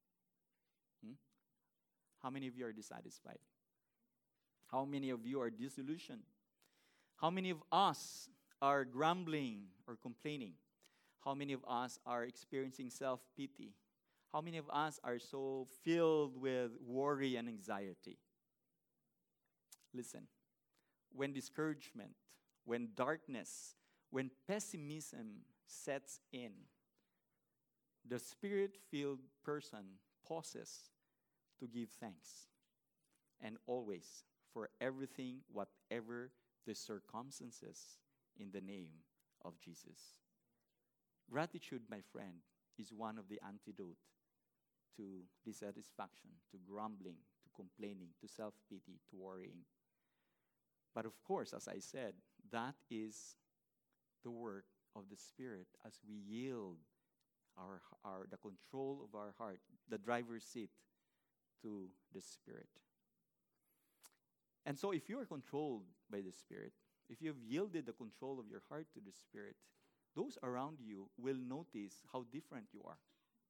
How many of you are dissatisfied? How many of you are disillusioned? How many of us are grumbling or complaining? How many of us are experiencing self-pity? How many of us are so filled with worry and anxiety? Listen, when discouragement, when darkness, when pessimism sets in, the Spirit-filled person pauses to give thanks. And always, for everything, whatever the circumstances, in the name of Jesus. Gratitude, my friend, is one of the antidote to dissatisfaction, to grumbling, to complaining, to self-pity, to worrying. But of course, as I said, that is the work of the Spirit as we yield the control of our heart, the driver's seat, to the Spirit. And so if you are controlled by the Spirit, if you've yielded the control of your heart to the Spirit, those around you will notice how different you are.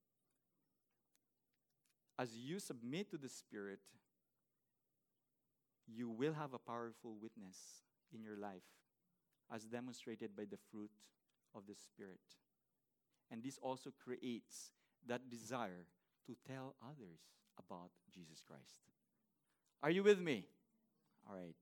As you submit to the Spirit, you will have a powerful witness in your life, as demonstrated by the fruit of the Spirit. And this also creates that desire to tell others about Jesus Christ. Are you with me? All right.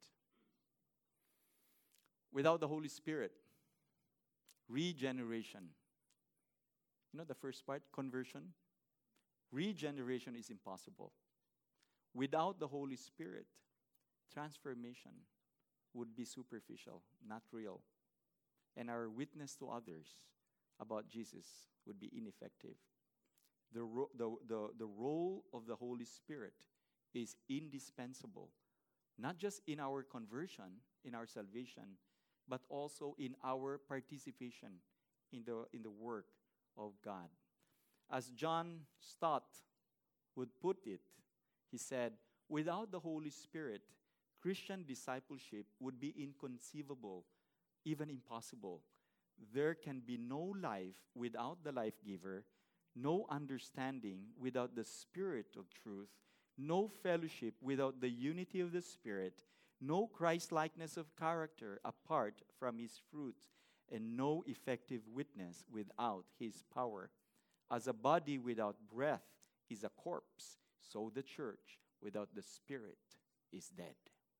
Without the Holy Spirit, regeneration. You know the first part, conversion? Regeneration is impossible. Without the Holy Spirit, transformation would be superficial, not real. And our witness to others about Jesus would be ineffective. The role of the Holy Spirit is indispensable, not just in our conversion, in our salvation, but also in our participation in the work of God. As John Stott would put it, he said, without the Holy Spirit, Christian discipleship would be inconceivable, even impossible. There can be no life without the life giver, no understanding without the Spirit of truth, no fellowship without the unity of the Spirit, no Christ-likeness of character apart from His fruit, and no effective witness without His power. As a body without breath is a corpse, so the church without the Spirit is dead.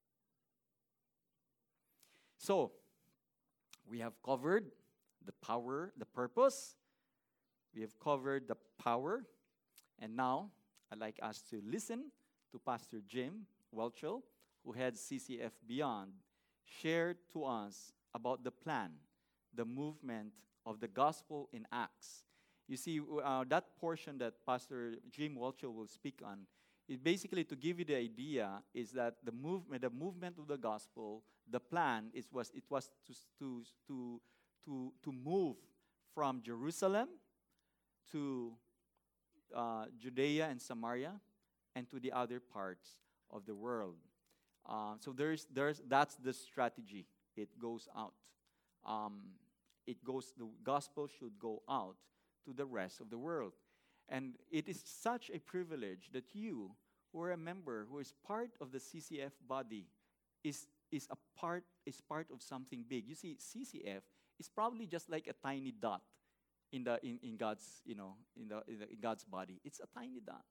So, we have covered the power, the purpose. We have covered the power. And now, I'd like us to listen to Pastor Jim Welchel, who heads CCF Beyond, share to us about the plan, the movement of the gospel in Acts. You see, that portion that Pastor Jim Welchel will speak on, is basically to give you the idea is that the movement of the gospel, the plan was to move from Jerusalem to Judea and Samaria and to the other parts of the world. So that's the strategy. It goes out. The gospel should go out to the rest of the world. And it is such a privilege that you, who are a member, who is part of the CCF body, is part of something big. You see, CCF is probably just like a tiny dot in God's in God's body. It's a tiny dot.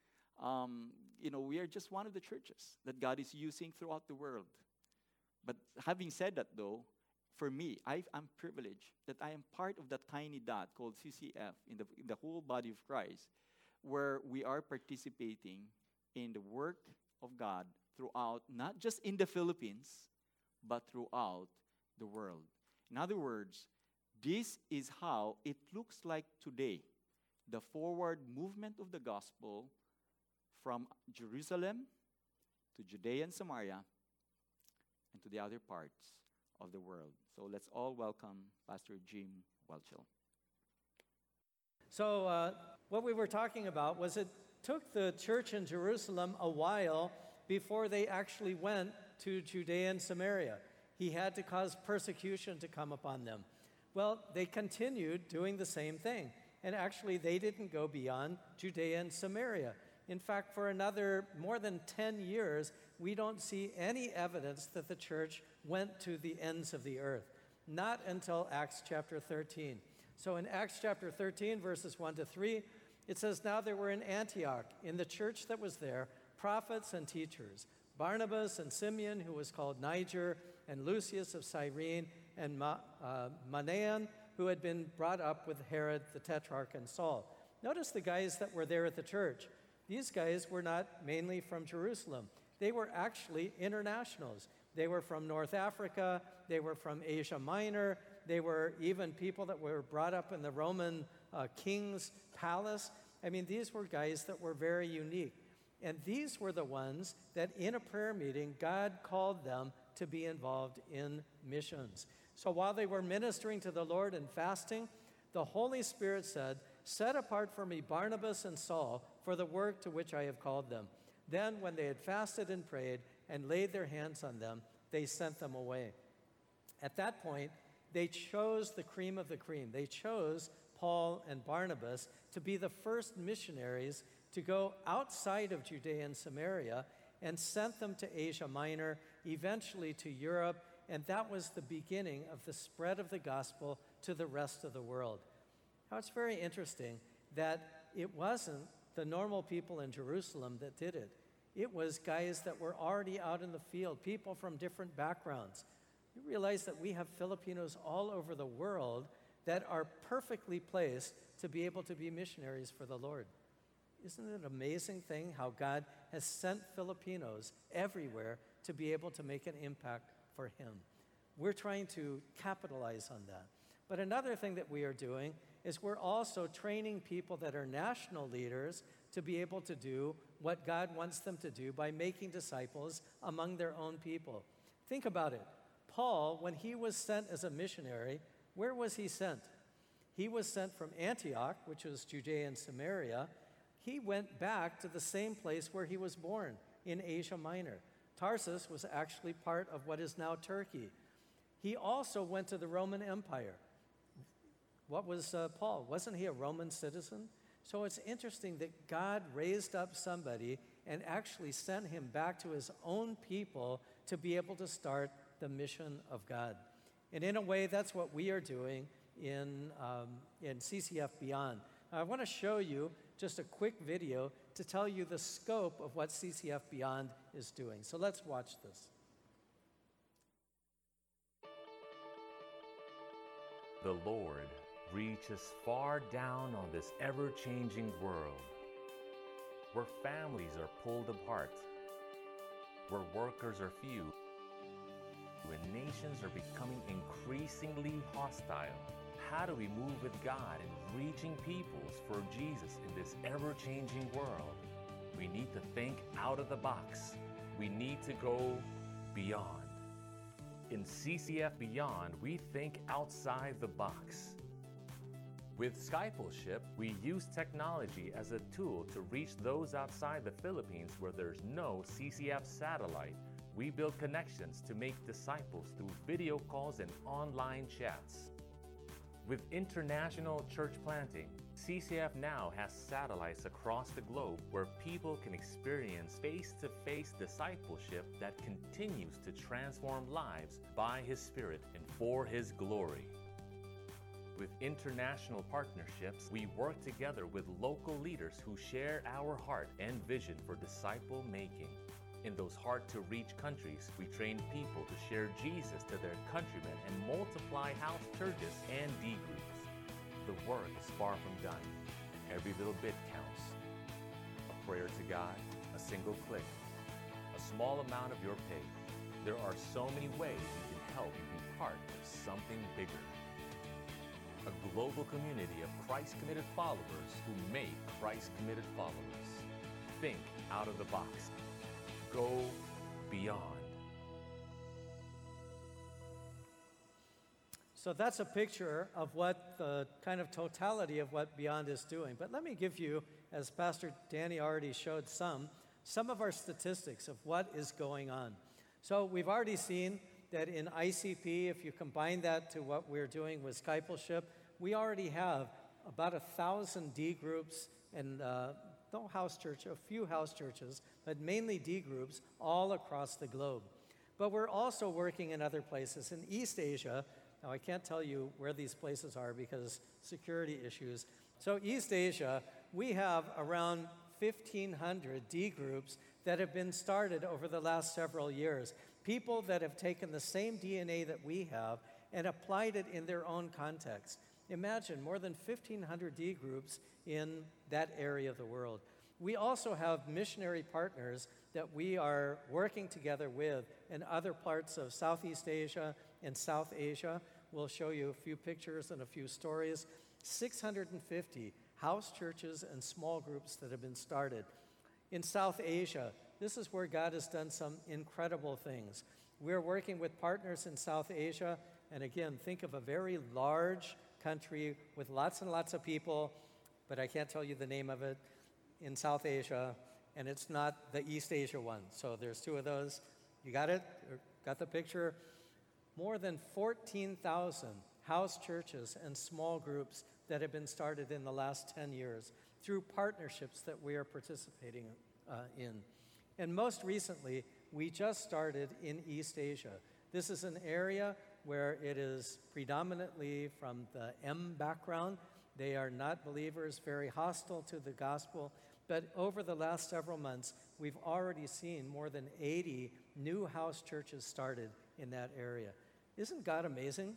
We are just one of the churches that God is using throughout the world. But having said that, though, for me, I'm privileged that I am part of that tiny dot called CCF in the whole body of Christ, where we are participating in the work of God throughout, not just in the Philippines, but throughout the world. In other words, this is how it looks like today, the forward movement of the gospel from Jerusalem to Judea and Samaria and to the other parts of the world. So let's all welcome Pastor Jim Welchel. So what we were talking about was it took the church in Jerusalem a while before they actually went to Judea and Samaria. He had to cause persecution to come upon them. Well, they continued doing the same thing. And actually, they didn't go beyond Judea and Samaria. In fact, for another more than 10 years, we don't see any evidence that the church went to the ends of the earth. Not until Acts chapter 13. So in Acts chapter 13, verses 1 to 3, it says, "Now there were in Antioch, in the church that was there, prophets and teachers, Barnabas and Simeon, who was called Niger, and Lucius of Cyrene, and Manaen, who had been brought up with Herod the Tetrarch and Saul." Notice the guys that were there at the church. These guys were not mainly from Jerusalem. They were actually internationals. They were from North Africa. They were from Asia Minor. They were even people that were brought up in the Roman king's palace. I mean, these were guys that were very unique. And these were the ones that in a prayer meeting, God called them to be involved in missions. So while they were ministering to the Lord and fasting, the Holy Spirit said, "Set apart for me Barnabas and Saul for the work to which I have called them." Then, when they had fasted and prayed and laid their hands on them, they sent them away. At that point, they chose the cream of the cream. They chose Paul and Barnabas to be the first missionaries to go outside of Judea and Samaria, and sent them to Asia Minor, eventually to Europe, and that was the beginning of the spread of the gospel to the rest of the world. Now, it's very interesting that it wasn't the normal people in Jerusalem that did it. It was guys that were already out in the field, people from different backgrounds. You realize that we have Filipinos all over the world that are perfectly placed to be able to be missionaries for the Lord. Isn't it an amazing thing how God has sent Filipinos everywhere to be able to make an impact for Him? We're trying to capitalize on that. But another thing that we are doing is we're also training people that are national leaders to be able to do what God wants them to do by making disciples among their own people. Think about it. Paul, when he was sent as a missionary, where was he sent? He was sent from Antioch, which was Judea and Samaria. He went back to the same place where he was born, in Asia Minor. Tarsus was actually part of what is now Turkey. He also went to the Roman Empire. What was Paul? Wasn't he a Roman citizen? So it's interesting that God raised up somebody and actually sent him back to his own people to be able to start the mission of God. And in a way, that's what we are doing in CCF Beyond. Now, I want to show you just a quick video to tell you the scope of what CCF Beyond is doing. So let's watch this. The Lord reaches far down on this ever-changing world, where families are pulled apart, where workers are few, when nations are becoming increasingly hostile. How do we move with God in reaching peoples for Jesus in this ever-changing world? We need to think out of the box. We need to go beyond. In CCF Beyond, we think outside the box. With Skypleship, we use technology as a tool to reach those outside the Philippines where there's no CCF satellite. We build connections to make disciples through video calls and online chats. With international church planting, CCF now has satellites across the globe where people can experience face-to-face discipleship that continues to transform lives by His Spirit and for His glory. With international partnerships, we work together with local leaders who share our heart and vision for disciple making. In those hard-to-reach countries, we train people to share Jesus to their countrymen and multiply house churches and D groups. The work is far from done. Every little bit counts. A prayer to God, a single click, a small amount of your pay. There are so many ways you can help be part of something bigger. A global community of Christ-committed followers who make Christ-committed followers. Think out of the box. Go beyond. So that's a picture of what the kind of totality of what Beyond is doing. But let me give you, as Pastor Danny already showed some of our statistics of what is going on. So we've already seen that in ICP, if you combine that to what we're doing with Skypleship, we already have about 1,000 D groups and no house church, a few house churches, but mainly D groups all across the globe. But we're also working in other places. In East Asia, now I can't tell you where these places are because security issues. So East Asia, we have around 1,500 D groups that have been started over the last several years. People that have taken the same DNA that we have and applied it in their own context. Imagine more than 1,500 D groups in that area of the world. We also have missionary partners that we are working together with in other parts of Southeast Asia and South Asia. We'll show you a few pictures and a few stories. 650 house churches and small groups that have been started. In South Asia, this is where God has done some incredible things. We're working with partners in South Asia, and again, think of a very large country with lots and lots of people, but I can't tell you the name of it, in South Asia. and it's not the East Asia one. So there's two of those. You got it? Got the picture? More than 14,000 house churches and small groups that have been started in the last 10 years through partnerships that we are participating in. And most recently, we just started in East Asia. This is an area where it is predominantly from the M background. They are not believers, very hostile to the gospel. But over the last several months, we've already seen more than 80 new house churches started in that area. Isn't God amazing?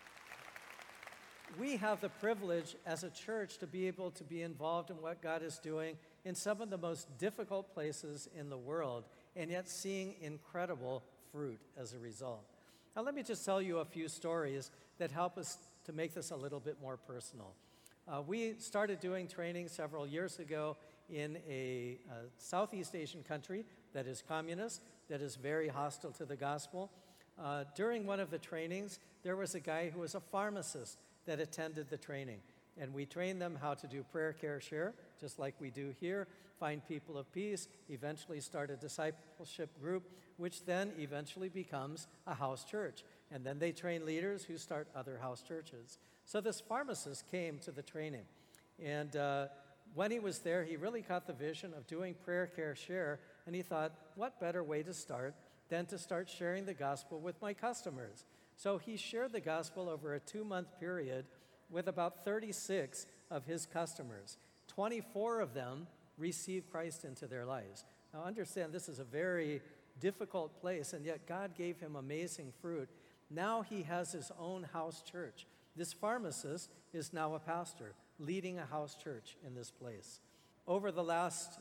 We have the privilege as a church to be able to be involved in what God is doing in some of the most difficult places in the world, and yet seeing incredible fruit as a result. Now, let me just tell you a few stories that help us to make this a little bit more personal. We started doing training several years ago in a Southeast Asian country that is communist, that is very hostile to the gospel. During one of the trainings, there was a guy who was a pharmacist that attended the training. And we trained them how to do prayer, care, share, just like we do here, find people of peace, eventually start a discipleship group, which then eventually becomes a house church. And then they train leaders who start other house churches. So this pharmacist came to the training. And when he was there, he really caught the vision of doing prayer, care, share. And he thought, what better way to start than to start sharing the gospel with my customers? So he shared the gospel over a 2-month period with about 36 of his customers. 24 of them received Christ into their lives. Now understand, this is a very difficult place, and yet God gave him amazing fruit. Now he has his own house church. This pharmacist is now a pastor, leading a house church in this place. Over the last,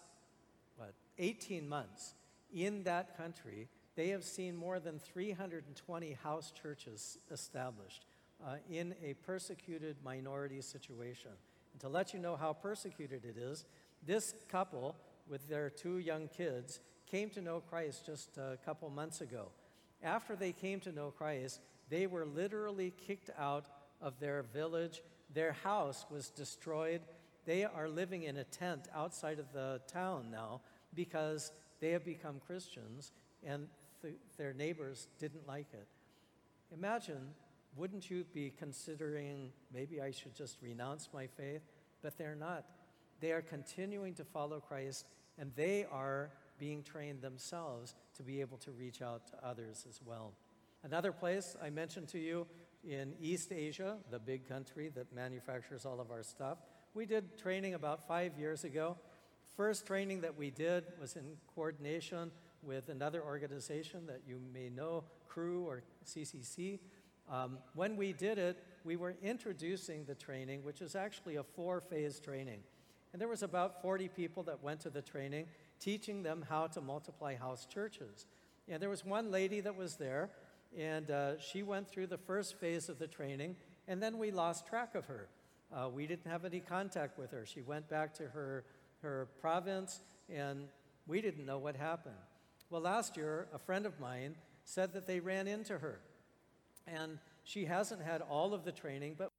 18 months, in that country, they have seen more than 320 house churches established in a persecuted minority situation. And to let you know how persecuted it is, this couple with their 2 young kids came to know Christ just a couple months ago. After they came to know Christ, they were literally kicked out of their village. Their house was destroyed. They are living in a tent outside of the town now because they have become Christians, and their neighbors didn't like it. Imagine, wouldn't you be considering, maybe I should just renounce my faith? But they're not. They are continuing to follow Christ, and they are being trained themselves to be able to reach out to others as well. Another place I mentioned to you in East Asia, the big country that manufactures all of our stuff, we did training about 5 years ago. First training that we did was in coordination with another organization that you may know, Cru or CCC. When we did it, we were introducing the training, which is actually a 4-phase training. And there was about 40 people that went to the training, teaching them how to multiply house churches. And there was one lady that was there, and she went through the first phase of the training, and then we lost track of her. We didn't have any contact with her. She went back to her province, and we didn't know what happened. Well, last year, a friend of mine said that they ran into her. And she hasn't had all of the training, but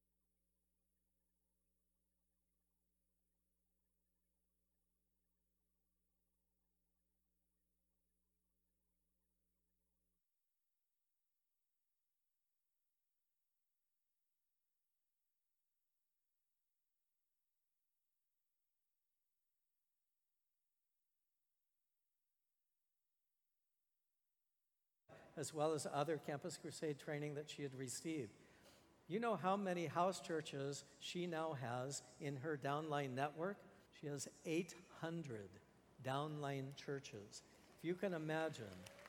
as well as other Campus Crusade training that she had received. You know how many house churches she now has in her downline network? She has 800 downline churches. If you can imagine.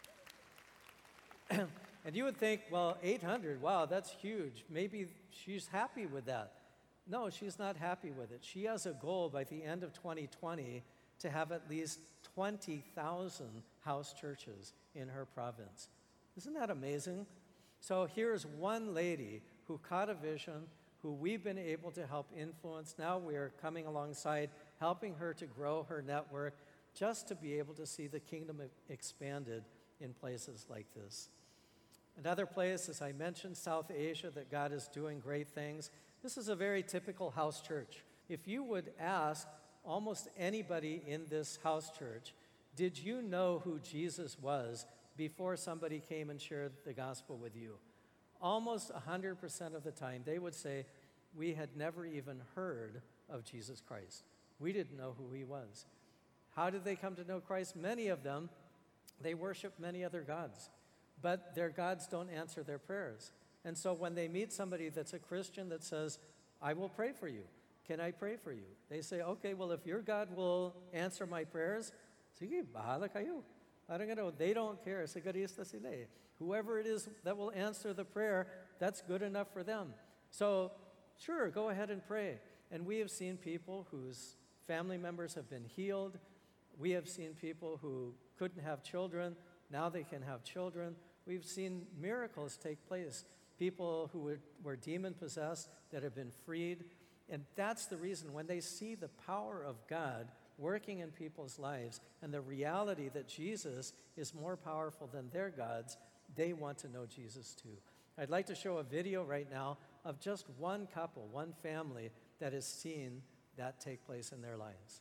And you would think, well, 800, wow, that's huge. Maybe she's happy with that. No, she's not happy with it. She has a goal by the end of 2020 to have at least 20,000 house churches in her province. Isn't that amazing? So here's one lady who caught a vision, who we've been able to help influence. Now we are coming alongside, helping her to grow her network, just to be able to see the kingdom expanded in places like this. Another place, as I mentioned, South Asia, that God is doing great things. This is a very typical house church. If you would ask almost anybody in this house church, did you know who Jesus was before somebody came and shared the gospel with you? Almost 100% of the time, they would say, we had never even heard of Jesus Christ. We didn't know who he was. How did they come to know Christ? Many of them, they worship many other gods, but their gods don't answer their prayers. And so when they meet somebody that's a Christian that says, I will pray for you. Can I pray for you? They say, okay, well, if your God will answer my prayers, sige, bahala kayo. Parang ano, they don't care. Sigarista sila eh. Whoever it is that will answer the prayer, that's good enough for them. So, sure, go ahead and pray. And we have seen people whose family members have been healed. We have seen people who couldn't have children. Now they can have children. We've seen miracles take place. People who were demon-possessed that have been freed. And that's the reason when they see the power of God working in people's lives and the reality that Jesus is more powerful than their gods, they want to know Jesus too. I'd like to show a video right now of just one couple, one family that has seen that take place in their lives.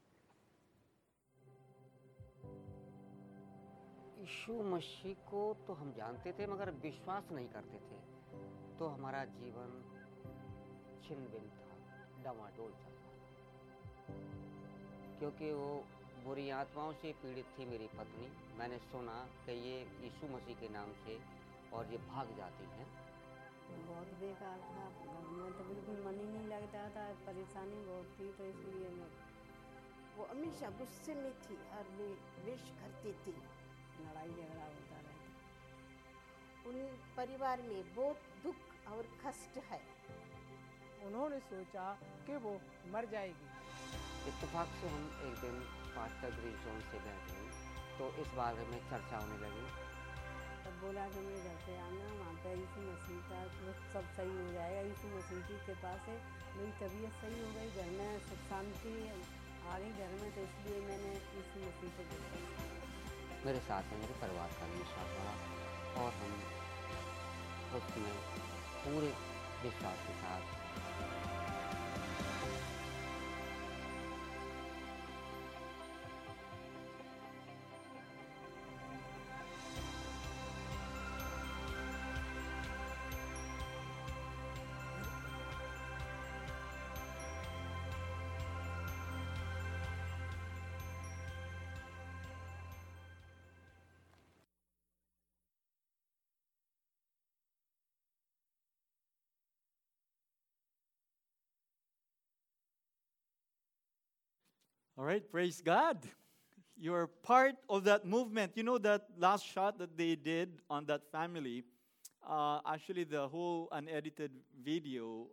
यीशु मसीह को तो हम जानते थे मगर विश्वास नहीं करते थे तो हमारा जीवन छिन-भिन था डामाडोल चल रहा था क्योंकि वो बुरी आत्माओं से पीड़ित थी मेरी पत्नी मैंने सुना कि ये यीशु मसीह के नाम से और ये भाग जाती हैं बहुत बेकार था घर में तो बिल्कुल मन ही नहीं लगता था परेशानी बहुत थी तो इसलिए मैं वो हमेशा गुस्से में थी और विश करती थी लड़ाई झगड़ा होता रहता उन परिवार में बहुत दुख और कष्ट है उन्होंने सोचा कि वो मर जाएगी इत्तेफाक से हम एक दिन पास्टर ग्रीजोन से बैठे तो इस बारे में चर्चा होने लगी तब बोला कि मेरे घर पे आना वहाँ पे यीशु मसीह का सब सही हो जाएगा यीशु मसीह की कृपा से मेरी तबीयत सही हो गई घर में सुख शांति आ गई घर में तो इसलिए मैंने यीशु मसीह को देखा मेरे साथ में मेरे परिवार का विश्वास बढ़ा और हम उसमें पूरे विश्वास के साथ All right, praise God. You're part of that movement. You know that last shot that they did on that family, actually the whole unedited video,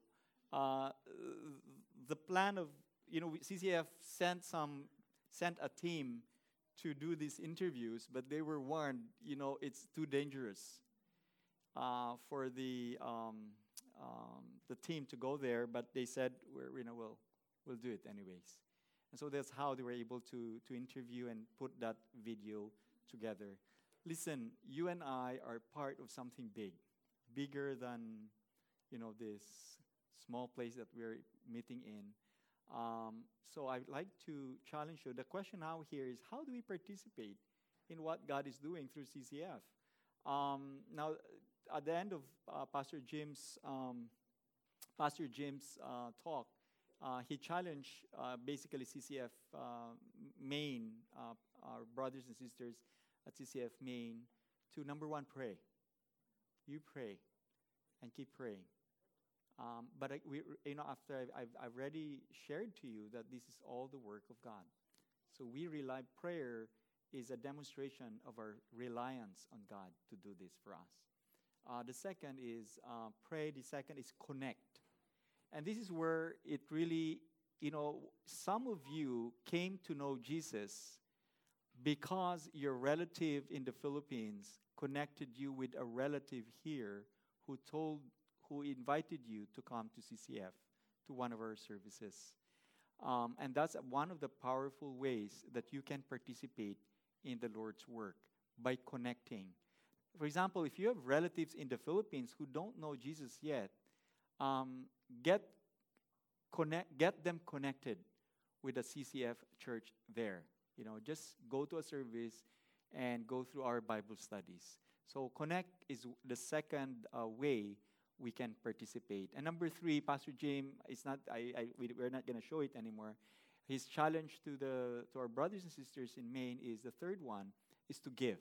the plan of, CCF sent a team to do these interviews, but they were warned, it's too dangerous for the team to go there, but they said, we'll do it anyways. And so that's how they were able to interview and put that video together. Listen, you and I are part of something big, bigger than, this small place that we're meeting in. So I'd like to challenge you. The question now here is, how do we participate in what God is doing through CCF? Now, at the end of Pastor Jim's talk, he challenged basically CCF Maine, our brothers and sisters at CCF Maine, to number one, pray. You pray and keep praying. But after I've already shared to you that this is all the work of God. So prayer is a demonstration of our reliance on God to do this for us. The second is pray. The second is connect. And this is where it really, some of you came to know Jesus because your relative in the Philippines connected you with a relative here who invited you to come to CCF, to one of our services. And that's one of the powerful ways that you can participate in the Lord's work, by connecting. For example, if you have relatives in the Philippines who don't know Jesus yet, get them connected with the CCF church there. Just go to a service and go through our Bible studies. So connect is the second way we can participate. And number 3, Pastor James, it's not. We're not going to show it anymore. His challenge to our brothers and sisters in Maine is the third one is to give.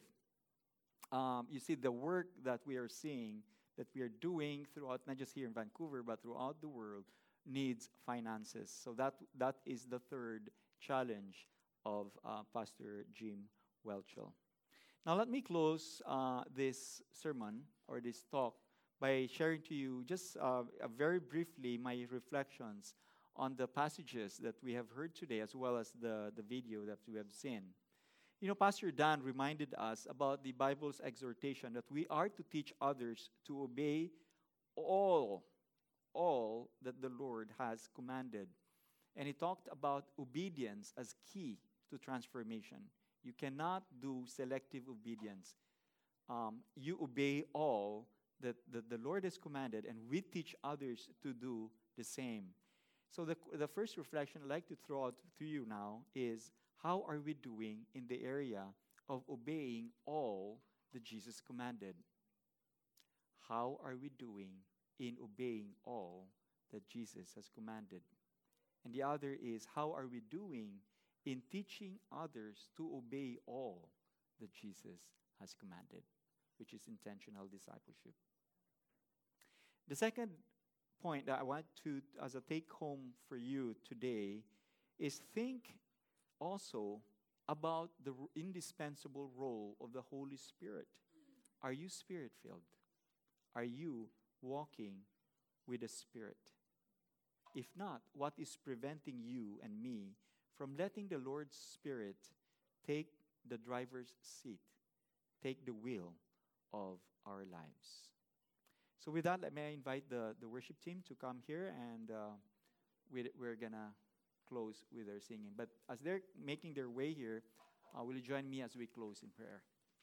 You see, the work that we are seeing, that we are doing throughout, not just here in Vancouver, but throughout the world, needs finances. So that is the third challenge of Pastor Jim Welchel. Now let me close this sermon or this talk by sharing to you just very briefly my reflections on the passages that we have heard today, as well as the video that we have seen. Pastor Dan reminded us about the Bible's exhortation that we are to teach others to obey all that the Lord has commanded. And he talked about obedience as key to transformation. You cannot do selective obedience. You obey all that the Lord has commanded, and we teach others to do the same. So the first reflection I'd like to throw out to you now is, how are we doing in the area of obeying all that Jesus commanded? How are we doing in obeying all that Jesus has commanded? And the other is, how are we doing in teaching others to obey all that Jesus has commanded, which is intentional discipleship? The second point that I want to, as a take-home for you today, is think also about the indispensable role of the Holy Spirit. Are you Spirit-filled? Are you walking with the Spirit? If not, what is preventing you and me from letting the Lord's Spirit take the driver's seat, take the wheel of our lives? So with that, may I invite the worship team to come here, and we're going to close with their singing. But as they're making their way here, will you join me as we close in prayer?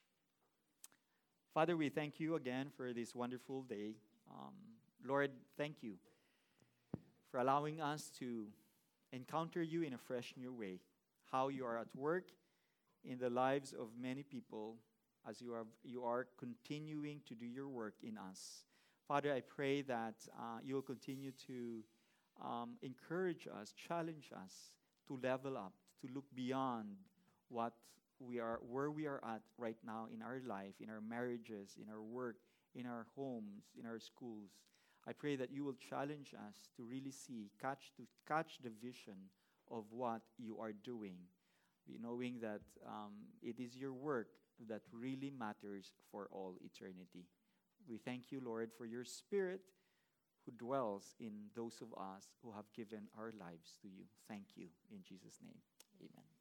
Father, we thank you again for this wonderful day. Lord, thank you for allowing us to encounter you in a fresh new way, how you are at work in the lives of many people as you are continuing to do your work in us. Father, I pray that you will continue to encourage us, challenge us to level up, to look beyond where we are at right now in our life, in our marriages, in our work, in our homes, in our schools. I pray that you will challenge us to really catch the vision of what you are doing, knowing that it is your work that really matters for all eternity. We thank you, Lord, for your Spirit who dwells in those of us who have given our lives to you. Thank you. In Jesus' name, amen.